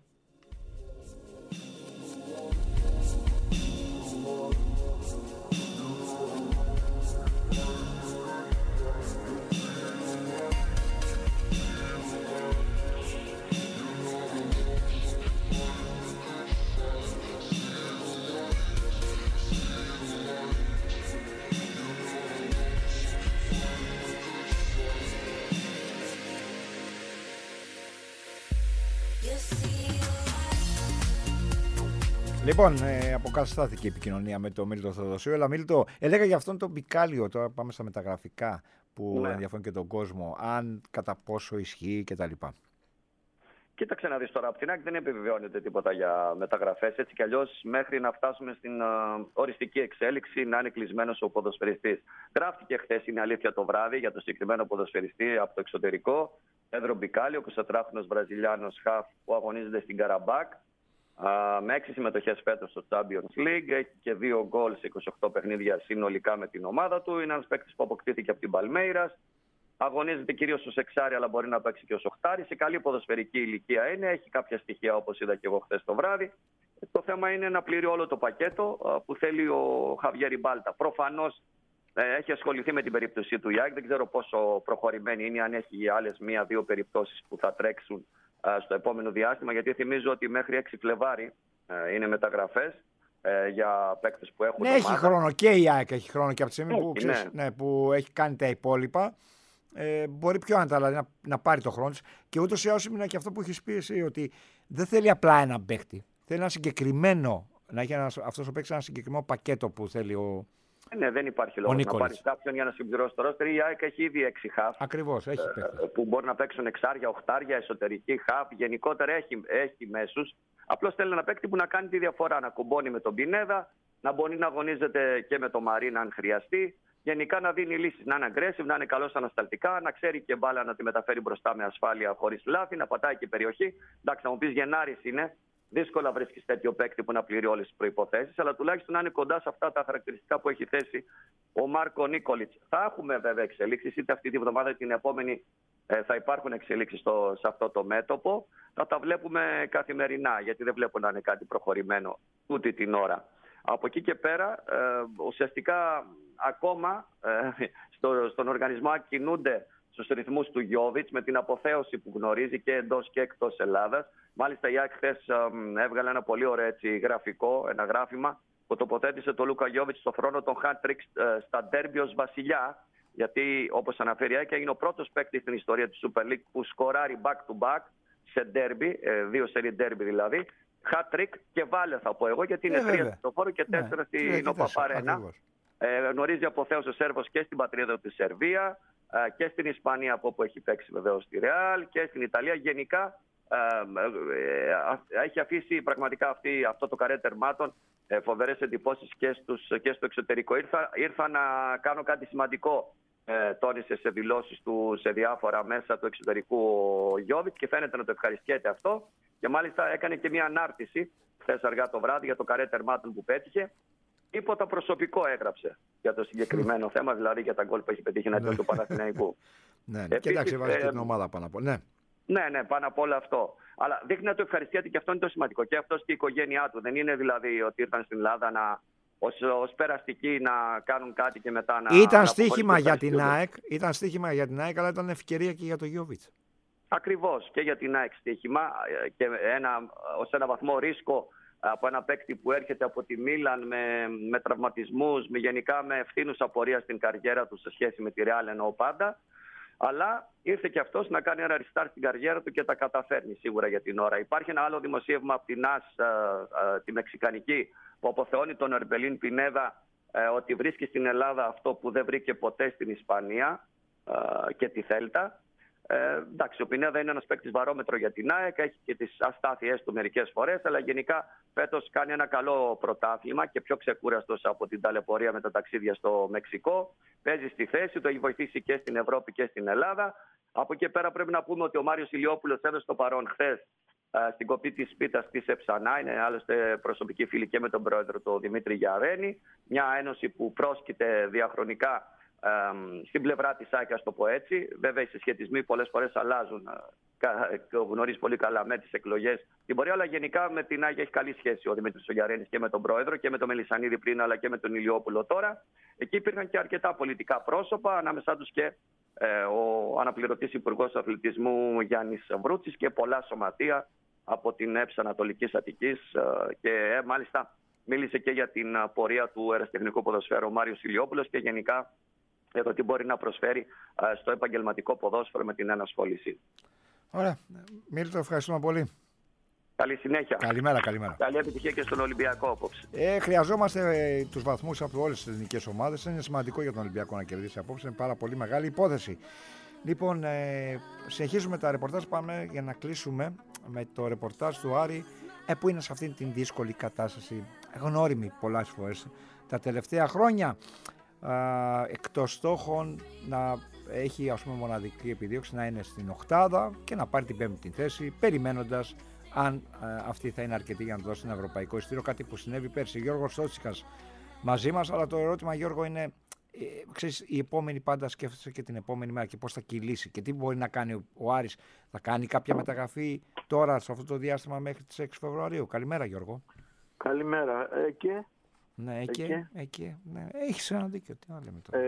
Λοιπόν, αποκαταστάθηκε η επικοινωνία με τον Μίλτο Θοδοσίου. Αλλά Μίλτο, έλεγα για αυτόν τον Μπικάλιο, τώρα πάμε στα μεταγραφικά που ενδιαφέρουν και τον κόσμο, αν κατά πόσο ισχύει κτλ. Κοίταξε να δεις τώρα, από την ΑΕΚ δεν επιβεβαιώνεται τίποτα για μεταγραφές. Έτσι κι αλλιώς, μέχρι να φτάσουμε στην οριστική εξέλιξη, να είναι κλεισμένος ο ποδοσφαιριστής. Γράφτηκε χθες, είναι αλήθεια, το βράδυ για το συγκεκριμένο ποδοσφαιριστή από το εξωτερικό. Πέδρο Μπικάλιο, 24χρονος Βραζιλιάνος χαφ που αγωνίζεται στην Καραμπάκ. Με 6 συμμετοχές φέτος στο Champions League, έχει και 2 γκολ σε 28 παιχνίδια συνολικά με την ομάδα του. Είναι ένας παίκτης που αποκτήθηκε από την Παλμέιρας. Αγωνίζεται κυρίως ως εξάρι, αλλά μπορεί να παίξει και ως οχτάρι. Σε καλή ποδοσφαιρική ηλικία είναι, έχει κάποια στοιχεία όπως είδα και εγώ χθες το βράδυ. Το θέμα είναι να πληρεί όλο το πακέτο που θέλει ο Χαβιέρ Μπάλτα. Προφανώς έχει ασχοληθεί με την περίπτωση του Ιάκ. Δεν ξέρω πόσο προχωρημένη είναι, αν έχει άλλες 1-2 περιπτώσεις που θα τρέξουν στο επόμενο διάστημα, γιατί θυμίζω ότι μέχρι 6 Φλεβάρι είναι μεταγραφές για παίκτες που έχουν. Ναι, έχει χρόνο και η ΑΕΚ έχει χρόνο, και από τη στιγμή που έχει κάνει τα υπόλοιπα, μπορεί πιο άνετα να πάρει το χρόνο της. Και ούτως ή άλλως είναι και αυτό που έχεις πει εσύ, ότι δεν θέλει απλά ένα παίκτη. Θέλει ένα συγκεκριμένο, να έχει αυτός ο παίκτης ένα συγκεκριμένο πακέτο που θέλει ο. Ναι, δεν υπάρχει λόγο να πάρει κάποιον για να συμπληρώσει το ρόστερ. Η ΑΕΚ έχει ήδη 6 χαφ. Ακριβώς, έχει που μπορεί να παίξουν εξάρια, οχτάρια, εσωτερική χαφ. Γενικότερα έχει μέσους. Απλώς θέλει ένα παίκτη που να κάνει τη διαφορά. Να κουμπώνει με τον Πινέδα, να μπορεί να αγωνίζεται και με τον Μαρίνα αν χρειαστεί. Γενικά να δίνει λύσεις, να είναι aggressive, να είναι καλός ανασταλτικά, να ξέρει και μπάλα να τη μεταφέρει μπροστά με ασφάλεια χωρίς λάθη, να πατάει και περιοχή. Εντάξει, να μου πεις Γενάρης είναι. Δύσκολα βρίσκεις τέτοιο παίκτη που να πληρεί όλες τις προϋποθέσεις, αλλά τουλάχιστον να είναι κοντά σε αυτά τα χαρακτηριστικά που έχει θέσει ο Μάρκο Νίκολιτς. Θα έχουμε βέβαια εξελίξεις, είτε αυτή τη βδομάδα είτε την επόμενη θα υπάρχουν εξελίξεις σε αυτό το μέτωπο. Θα τα βλέπουμε καθημερινά, γιατί δεν βλέπω να είναι κάτι προχωρημένο τούτη την ώρα. Από εκεί και πέρα, ουσιαστικά ακόμα στον οργανισμό κινούνται στους ρυθμούς του Γιόβιτς, με την αποθέωση που γνωρίζει και εντός και εκτός Ελλάδας. Μάλιστα η ΑΕΚ χθες έβγαλε ένα πολύ ωραίο γραφικό, ένα γράφημα που τοποθέτησε τον Λούκα Γιόβιτς στο θρόνο των hat-trick στα ντέρμπι ως βασιλιά, γιατί όπως αναφέρει η ΑΕΚ είναι ο πρώτος παίκτης στην ιστορία της Super League που σκοράρει back-to-back σε ντέρμπι, 2 σερί ντέρμπι δηλαδή, hat-trick και βάλε θα πω εγώ, γιατί είναι 3 στο φόρο και 4 στην ΟΠΑΠΑΡΕΝΑ. Γνωρίζει αποθέως ο Σέρβος και στην πατρίδα του Σερβία και στην Ισπανία, από όπου έχει παίξει βεβαίως στη Ρεάλ, και στην Ιταλία. Γενικά έχει αφήσει πραγματικά αυτό το καρέ τερμάτων φοβερές εντυπώσεις και στο εξωτερικό. Ήρθα να κάνω κάτι σημαντικό τόνισε σε δηλώσεις του σε διάφορα μέσα του εξωτερικού ο Γιώβιτς και φαίνεται να το ευχαριστιέται αυτό. Και μάλιστα έκανε και μια ανάρτηση χθες αργά το βράδυ για το καρέ τερμάτων που πέτυχε. Τίποτα προσωπικό έγραψε για το συγκεκριμένο θέμα, δηλαδή για τα γκολ που έχει πετύχει εναντίον του Παναθηναϊκού. Ναι, κοιτάξτε, βάζει και την ομάδα πάνω απ' όλα. Ναι, πάνω απ' όλα αυτό. Αλλά δείχνει να το ευχαριστιέται και αυτό είναι το σημαντικό. Και αυτός και η οικογένειά του. Δεν είναι δηλαδή ότι ήρθαν στην Ελλάδα ως περαστικοί να κάνουν κάτι και μετά να. Ήταν στοίχημα για την ΑΕΚ, αλλά ήταν ευκαιρία και για τον Γιώβιτς. Ακριβώς, και για την ΑΕΚ στοίχημα και ως ένα βαθμό ρίσκο από ένα παίκτη που έρχεται από τη Μίλαν με τραυματισμούς, γενικά με ευθύνους απορία στην καριέρα του σε σχέση με τη Real, εννοώ πάντα. Αλλά ήρθε και αυτός να κάνει ένα restart στην καριέρα του και τα καταφέρνει σίγουρα για την ώρα. Υπάρχει ένα άλλο δημοσίευμα από την ΑΣ, τη Μεξικανική, που αποθεώνει τον Ερμπελίν Πινέδα ότι βρίσκει στην Ελλάδα αυτό που δεν βρήκε ποτέ στην Ισπανία και τη Θέλτα. Εντάξει, ο Πινέδα είναι ένας παίκτης βαρόμετρο για την ΑΕΚ, έχει και τις αστάθειές του μερικές φορές, αλλά γενικά φέτος κάνει ένα καλό πρωτάθλημα και πιο ξεκούραστος από την ταλαιπωρία με τα ταξίδια στο Μεξικό. Παίζει στη θέση του, έχει βοηθήσει και στην Ευρώπη και στην Ελλάδα. Από εκεί πέρα πρέπει να πούμε ότι ο Μάριος Ηλιόπουλος έδωσε το παρόν χθες στην κοπή της πίτας της Εψανά. Είναι άλλωστε προσωπική φίλη και με τον πρόεδρο του Δημήτρη Γιαρένη. Μια ένωση που πρόσκειται διαχρονικά στην πλευρά της ΑΕΚ, ας το πω έτσι. Βέβαια οι συσχετισμοί πολλές φορές αλλάζουν, γνωρίζει πολύ καλά με τις εκλογές την πορεία, αλλά γενικά με την ΑΕΚ έχει καλή σχέση ο Δημήτρης Γιαρένης και με τον πρόεδρο και με τον Μελισσανίδη πριν, αλλά και με τον Ηλιόπουλο τώρα. Εκεί υπήρχαν και αρκετά πολιτικά πρόσωπα, ανάμεσά τους και ο αναπληρωτής Υπουργός Αθλητισμού Γιάννης Βρούτσης και πολλά σωματεία από την ΕΠΣ Ανατολικής Αττικής και μάλιστα μίλησε και για την πορεία του ερασιτεχνικού ποδοσφαίρου ο Μάριος Ηλιόπουλος και γενικά για το τι μπορεί να προσφέρει στο επαγγελματικό ποδόσφαιρο με την ενασχόληση. Ωραία. Μίλτο, ευχαριστούμε πολύ. Καλή συνέχεια. Καλημέρα. Καλή επιτυχία και στον Ολυμπιακό απόψε. Χρειαζόμαστε τους βαθμούς από όλες τις ελληνικές ομάδες. Είναι σημαντικό για τον Ολυμπιακό να κερδίσει απόψε. Είναι πάρα πολύ μεγάλη υπόθεση. Λοιπόν, συνεχίζουμε τα ρεπορτάζ. Πάμε για να κλείσουμε με το ρεπορτάζ του Άρη, που είναι σε αυτή την δύσκολη κατάσταση. Γνώριμη πολλές φορές τα τελευταία χρόνια. Εκτός στόχων να έχει, ας πούμε, μοναδική επιδίωξη να είναι στην οκτάδα και να πάρει την πέμπτη θέση, περιμένοντας αν αυτή θα είναι αρκετή για να δώσει ένα ευρωπαϊκό εισιτήριο, κάτι που συνέβη πέρσι. Γιώργος Στότσικας μαζί μας, αλλά το ερώτημα, Γιώργο, είναι ξέρεις, η επόμενη πάντα σκέφτεσαι και την επόμενη μέρα και πώς θα κυλήσει και τι μπορεί να κάνει ο Άρης. Θα κάνει κάποια μεταγραφή τώρα σε αυτό το διάστημα μέχρι τις 6 Φεβρουαρίου. Καλημέρα, Γιώργο. Καλημέρα. Ναι, εκεί. Ναι. Έχεις ένα δίκιο. Τι να λέμε τώρα.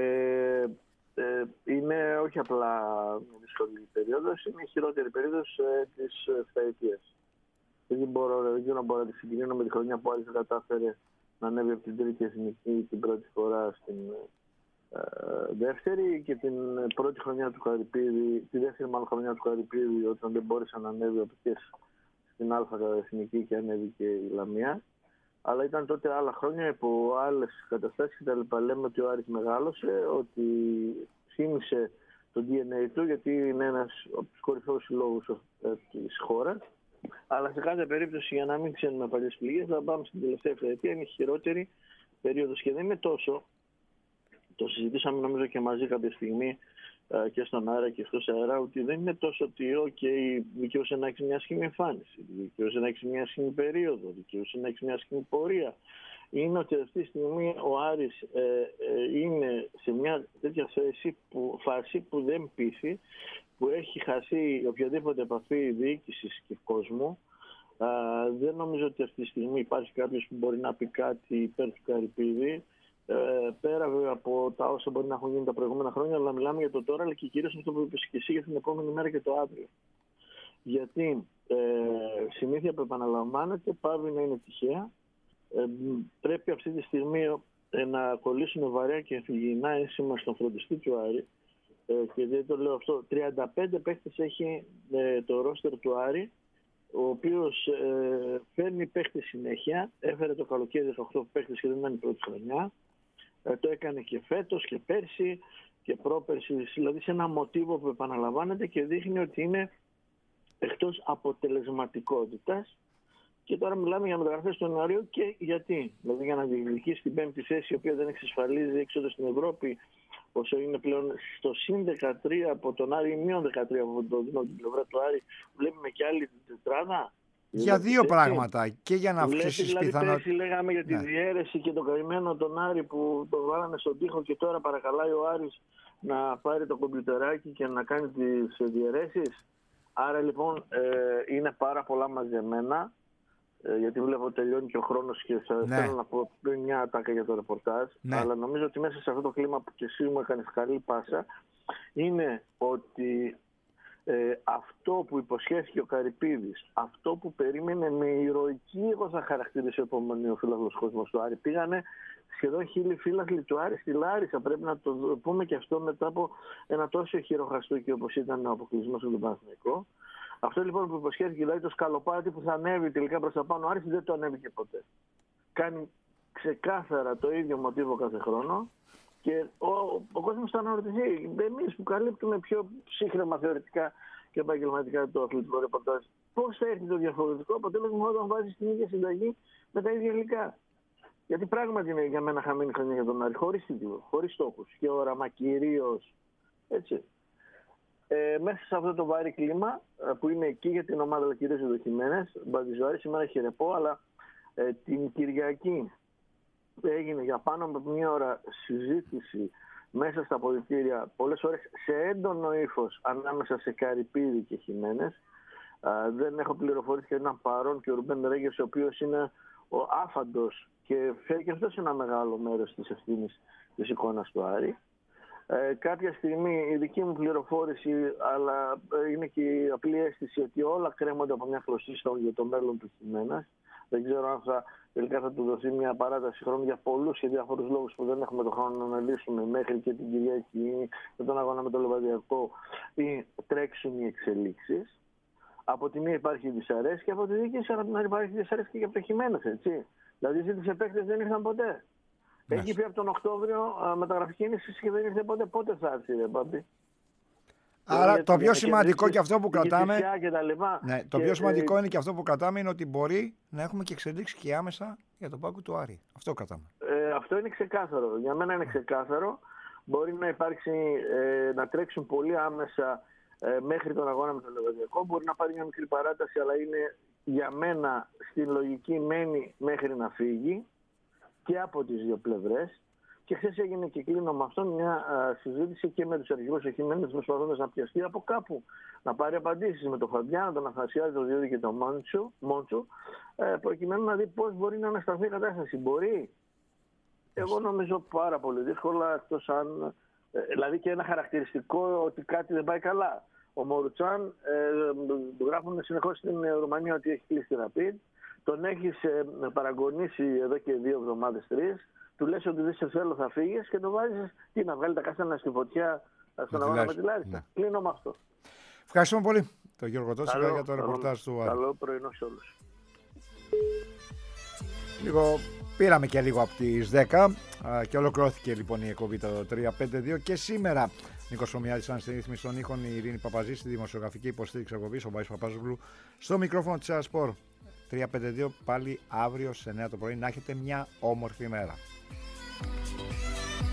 Είναι όχι απλά μια δύσκολη περίοδος, είναι η χειρότερη περίοδος της φεταετίας. Δεν μπορώ να τη συγκρίνω με τη χρονιά που Άρης κατάφερε να ανέβει από την τρίτη εθνική την πρώτη φορά στην δεύτερη και την πρώτη χρονιά του Χαρυπίδη, τη δεύτερη μάλλον χρονιά του Χαρυπίδη, όταν δεν μπόρεσε να ανέβει από στην Α εθνική και ανέβηκε η Λαμία. Αλλά ήταν τότε άλλα χρόνια υπό άλλες καταστάσεις και τα λοιπά. Λέμε ότι ο Άρης μεγάλωσε, ότι θύμισε το DNA του, γιατί είναι ένας από τους κορυφαίους συλλόγους της χώρας. Αλλά σε κάθε περίπτωση, για να μην ξέρουμε παλιές πληγές, θα πάμε στην τελευταία επταετία. Είναι η χειρότερη περίοδος και δεν είναι τόσο. Το συζητήσαμε νομίζω και μαζί κάποια στιγμή και στον αέρα και εκτός αέρα, ότι δεν είναι τόσο ότι δικαιούσε να έχει μια σχήμη εμφάνιση, δικαιούσε να έχει μια σχήμη περίοδο, δικαιούσε να έχει μια σχήμη πορεία. Είναι ότι αυτή τη στιγμή ο Άρης είναι σε μια τέτοια φάση που δεν πείθει, που έχει χάσει οποιαδήποτε επαφή διοίκησης και κόσμου. Δεν νομίζω ότι αυτή τη στιγμή υπάρχει κάποιος που μπορεί να πει κάτι υπέρ του Καρυπίδη. Πέρα βέβαια από τα όσα μπορεί να έχουν γίνει τα προηγούμενα χρόνια, αλλά μιλάμε για το τώρα, αλλά και κυρίως αυτό που είπες και εσύ για την επόμενη μέρα και το αύριο. Γιατί συνήθεια που επαναλαμβάνεται πάβει να είναι τυχαία. Πρέπει αυτή τη στιγμή να κολλήσουμε βαρέα και αφηγηνά ένσημα στον φροντιστή του Άρη. Και δεν το λέω αυτό. 35 παίχτες έχει το ρόστερ του Άρη, ο οποίος φέρνει παίχτες συνέχεια. Έφερε το καλοκαίρι 18 παίχτες και δεν ήταν η πρώτη χρονιά. Το έκανε και φέτος και πέρσι και πρόπερσι. Δηλαδή σε ένα μοτίβο που επαναλαμβάνεται και δείχνει ότι είναι εκτός αποτελεσματικότητας. Και τώρα μιλάμε για μεταγραφές του Ιανουαρίου και γιατί. Δηλαδή για να διεκδικήσει την πέμπτη θέση, η οποία δεν εξασφαλίζει έξοδο στην Ευρώπη, όσο είναι πλέον στο συν 13 από τον Άρη ή μείον 13 από την πλευρά του Άρη, βλέπουμε και άλλη τετράδα. Για δύο πράγματα. Και για να αυξήσεις δηλαδή, πιθανότητα. Πέρσι λέγαμε για τη διαίρεση και τον καημένο τον Άρη που τον βάλανε στον τοίχο και τώρα παρακαλάει ο Άρης να πάρει το κομπιουτεράκι και να κάνει τις διαιρέσεις. Άρα λοιπόν είναι πάρα πολλά μαζεμένα. Γιατί βλέπω τελειώνει και ο χρόνος και θέλω να πω πριν μια ατάκα για το ρεπορτάζ. Αλλά νομίζω ότι μέσα σε αυτό το κλίμα που και εσύ μου έκανες καλή πάσα είναι ότι αυτό που υποσχέθηκε ο Καρυπίδης, αυτό που περίμενε με ηρωική, εγώ θα χαρακτηρίσω επομονιοφύλακος κόσμος του Άρη, πήγανε σχεδόν 1000 φύλακοι του Άρη στη Λάρισα. Πρέπει να το πούμε και αυτό μετά από ένα τόσο χειροχαστούκι όπως ήταν ο αποκλεισμός του Παναθηναϊκού. Αυτό λοιπόν που υποσχέθηκε, δηλαδή το σκαλοπάτι που θα ανέβει τελικά προς τα πάνω, ο Άρης δεν το ανέβηκε ποτέ. Κάνει ξεκάθαρα το ίδιο μοτίβο κάθε χρόνο και ο κόσμος θα αναρωτηθεί. Εμείς που καλύπτουμε πιο σύγχρεμα θεωρητικά και επαγγελματικά το αθλητικό ρεπορτάζ, πώς θα έρθει το διαφορετικό αποτέλεσμα όταν βάζει την ίδια συνταγή με τα ίδια υλικά. Γιατί πράγματι είναι για μένα χαμένη χρονιά για τον Άρη, χωρίς τίτλο, χωρίς στόχους και όραμα κυρίως. Έτσι. Μέσα σε αυτό το βάρη κλίμα που είναι εκεί για την ομάδα αλλά κυρίως δοκιμένες, Μπαντιζοάρη σήμερα έχει ρεπό, αλλά την Κυριακή έγινε για πάνω από μια ώρα συζήτηση μέσα στα αποδυτήρια, πολλές ώρες σε έντονο ύφος ανάμεσα σε Καρυπίδη και Χιμένες. Δεν έχω πληροφορήσει και έναν παρόν και ο Ρουμπέν Ρέγγες, ο οποίος είναι ο άφαντος και φέρει και αυτός ένα μεγάλο μέρος της ευθύνης της εικόνας του Άρη. Κάποια στιγμή η δική μου πληροφόρηση, αλλά είναι και η απλή αίσθηση ότι όλα κρέμονται από μια κλωστή για το μέλλον του Χιμένας. Δεν ξέρω αν τελικά θα του δοθεί μια παράταση χρόνου για πολλούς και διάφορους λόγους που δεν έχουμε τον χρόνο να αναλύσουμε μέχρι και την Κυριακή με τον αγώνα με το Λεβαδιακό ή τρέξουν οι εξελίξεις. Από τη μία υπάρχει η δυσαρέσκεια, από τη δική από την άλλη υπάρχει η δυσαρέσκεια και από το Χιμένας, έτσι. Δηλαδή οι ζήτητες παίκτες δεν ήρθαν ποτέ. Έχει πει από τον Οκτώβριο μεταγραφική κίνηση και δεν ήρθε ποτέ. Πότε θα έρθει, ρε Πάπη? Άρα το πιο σημαντικό και αυτό που κρατάμε. Το πιο σημαντικό είναι και αυτό που κρατάμε είναι ότι μπορεί να έχουμε και εξελίξει και άμεσα για τον πάγκο του Άρη. Αυτό κρατάμε. Αυτό είναι ξεκάθαρο. Για μένα είναι ξεκάθαρο. Μπορεί να υπάρξει, να τρέξουν πολύ άμεσα μέχρι τον αγώνα με τον Λεβαδιακό. Μπορεί να πάρει μια μικρή παράταση, αλλά είναι για μένα στην λογική μένει μέχρι να φύγει και από τις δύο πλευρές. Και χθες έγινε και κλείνω με αυτό μια συζήτηση και με τους αρχηγούς εχημένους προσπαθώντας να πιαστεί από κάπου. Να πάρει απαντήσεις με τον Φαμπιάνο, τον Αθανασιάδη, τον Διώδη και τον Μόντσου, προκειμένου να δει πώς μπορεί να ανασταθεί η κατάσταση. Μπορεί. Εγώ νομίζω πάρα πολύ δύσκολα, εκτός αν. Δηλαδή και ένα χαρακτηριστικό ότι κάτι δεν πάει καλά. Ο Μορουτσάν, του γράφουν συνεχώς στην Ρουμανία ότι έχει κλείσει τη Ραπίντ. Τον έχεις παραγωνίσει εδώ και 2 εβδομάδες, 3. Του λες ότι δεν σε θέλω, θα φύγεις και το βάζεις να βγάλει τα κάστανα στη φωτιά στον αγώνα με τη Λάρισα. Ναι. Κλείνω με αυτό. Ευχαριστούμε πολύ τον Γιώργο Τόσικα για το ρεπορτάζ του Άρη. Καλό πρωινό σε όλους. Πήραμε και λίγο από τις 10 και ολοκληρώθηκε λοιπόν η εκπομπή το 352 και σήμερα Νίκος Ομιάδης ήταν στη ρύθμιση των ήχων, η Ειρήνη Παπαζή στη δημοσιογραφική υποστήριξη εκπομπής, ο Μπάης Παπάζογλου στο μικρόφωνο της Ασπορ. 352 πάλι αύριο σε 9 το πρωί. Να έχετε μια όμορφη μέρα.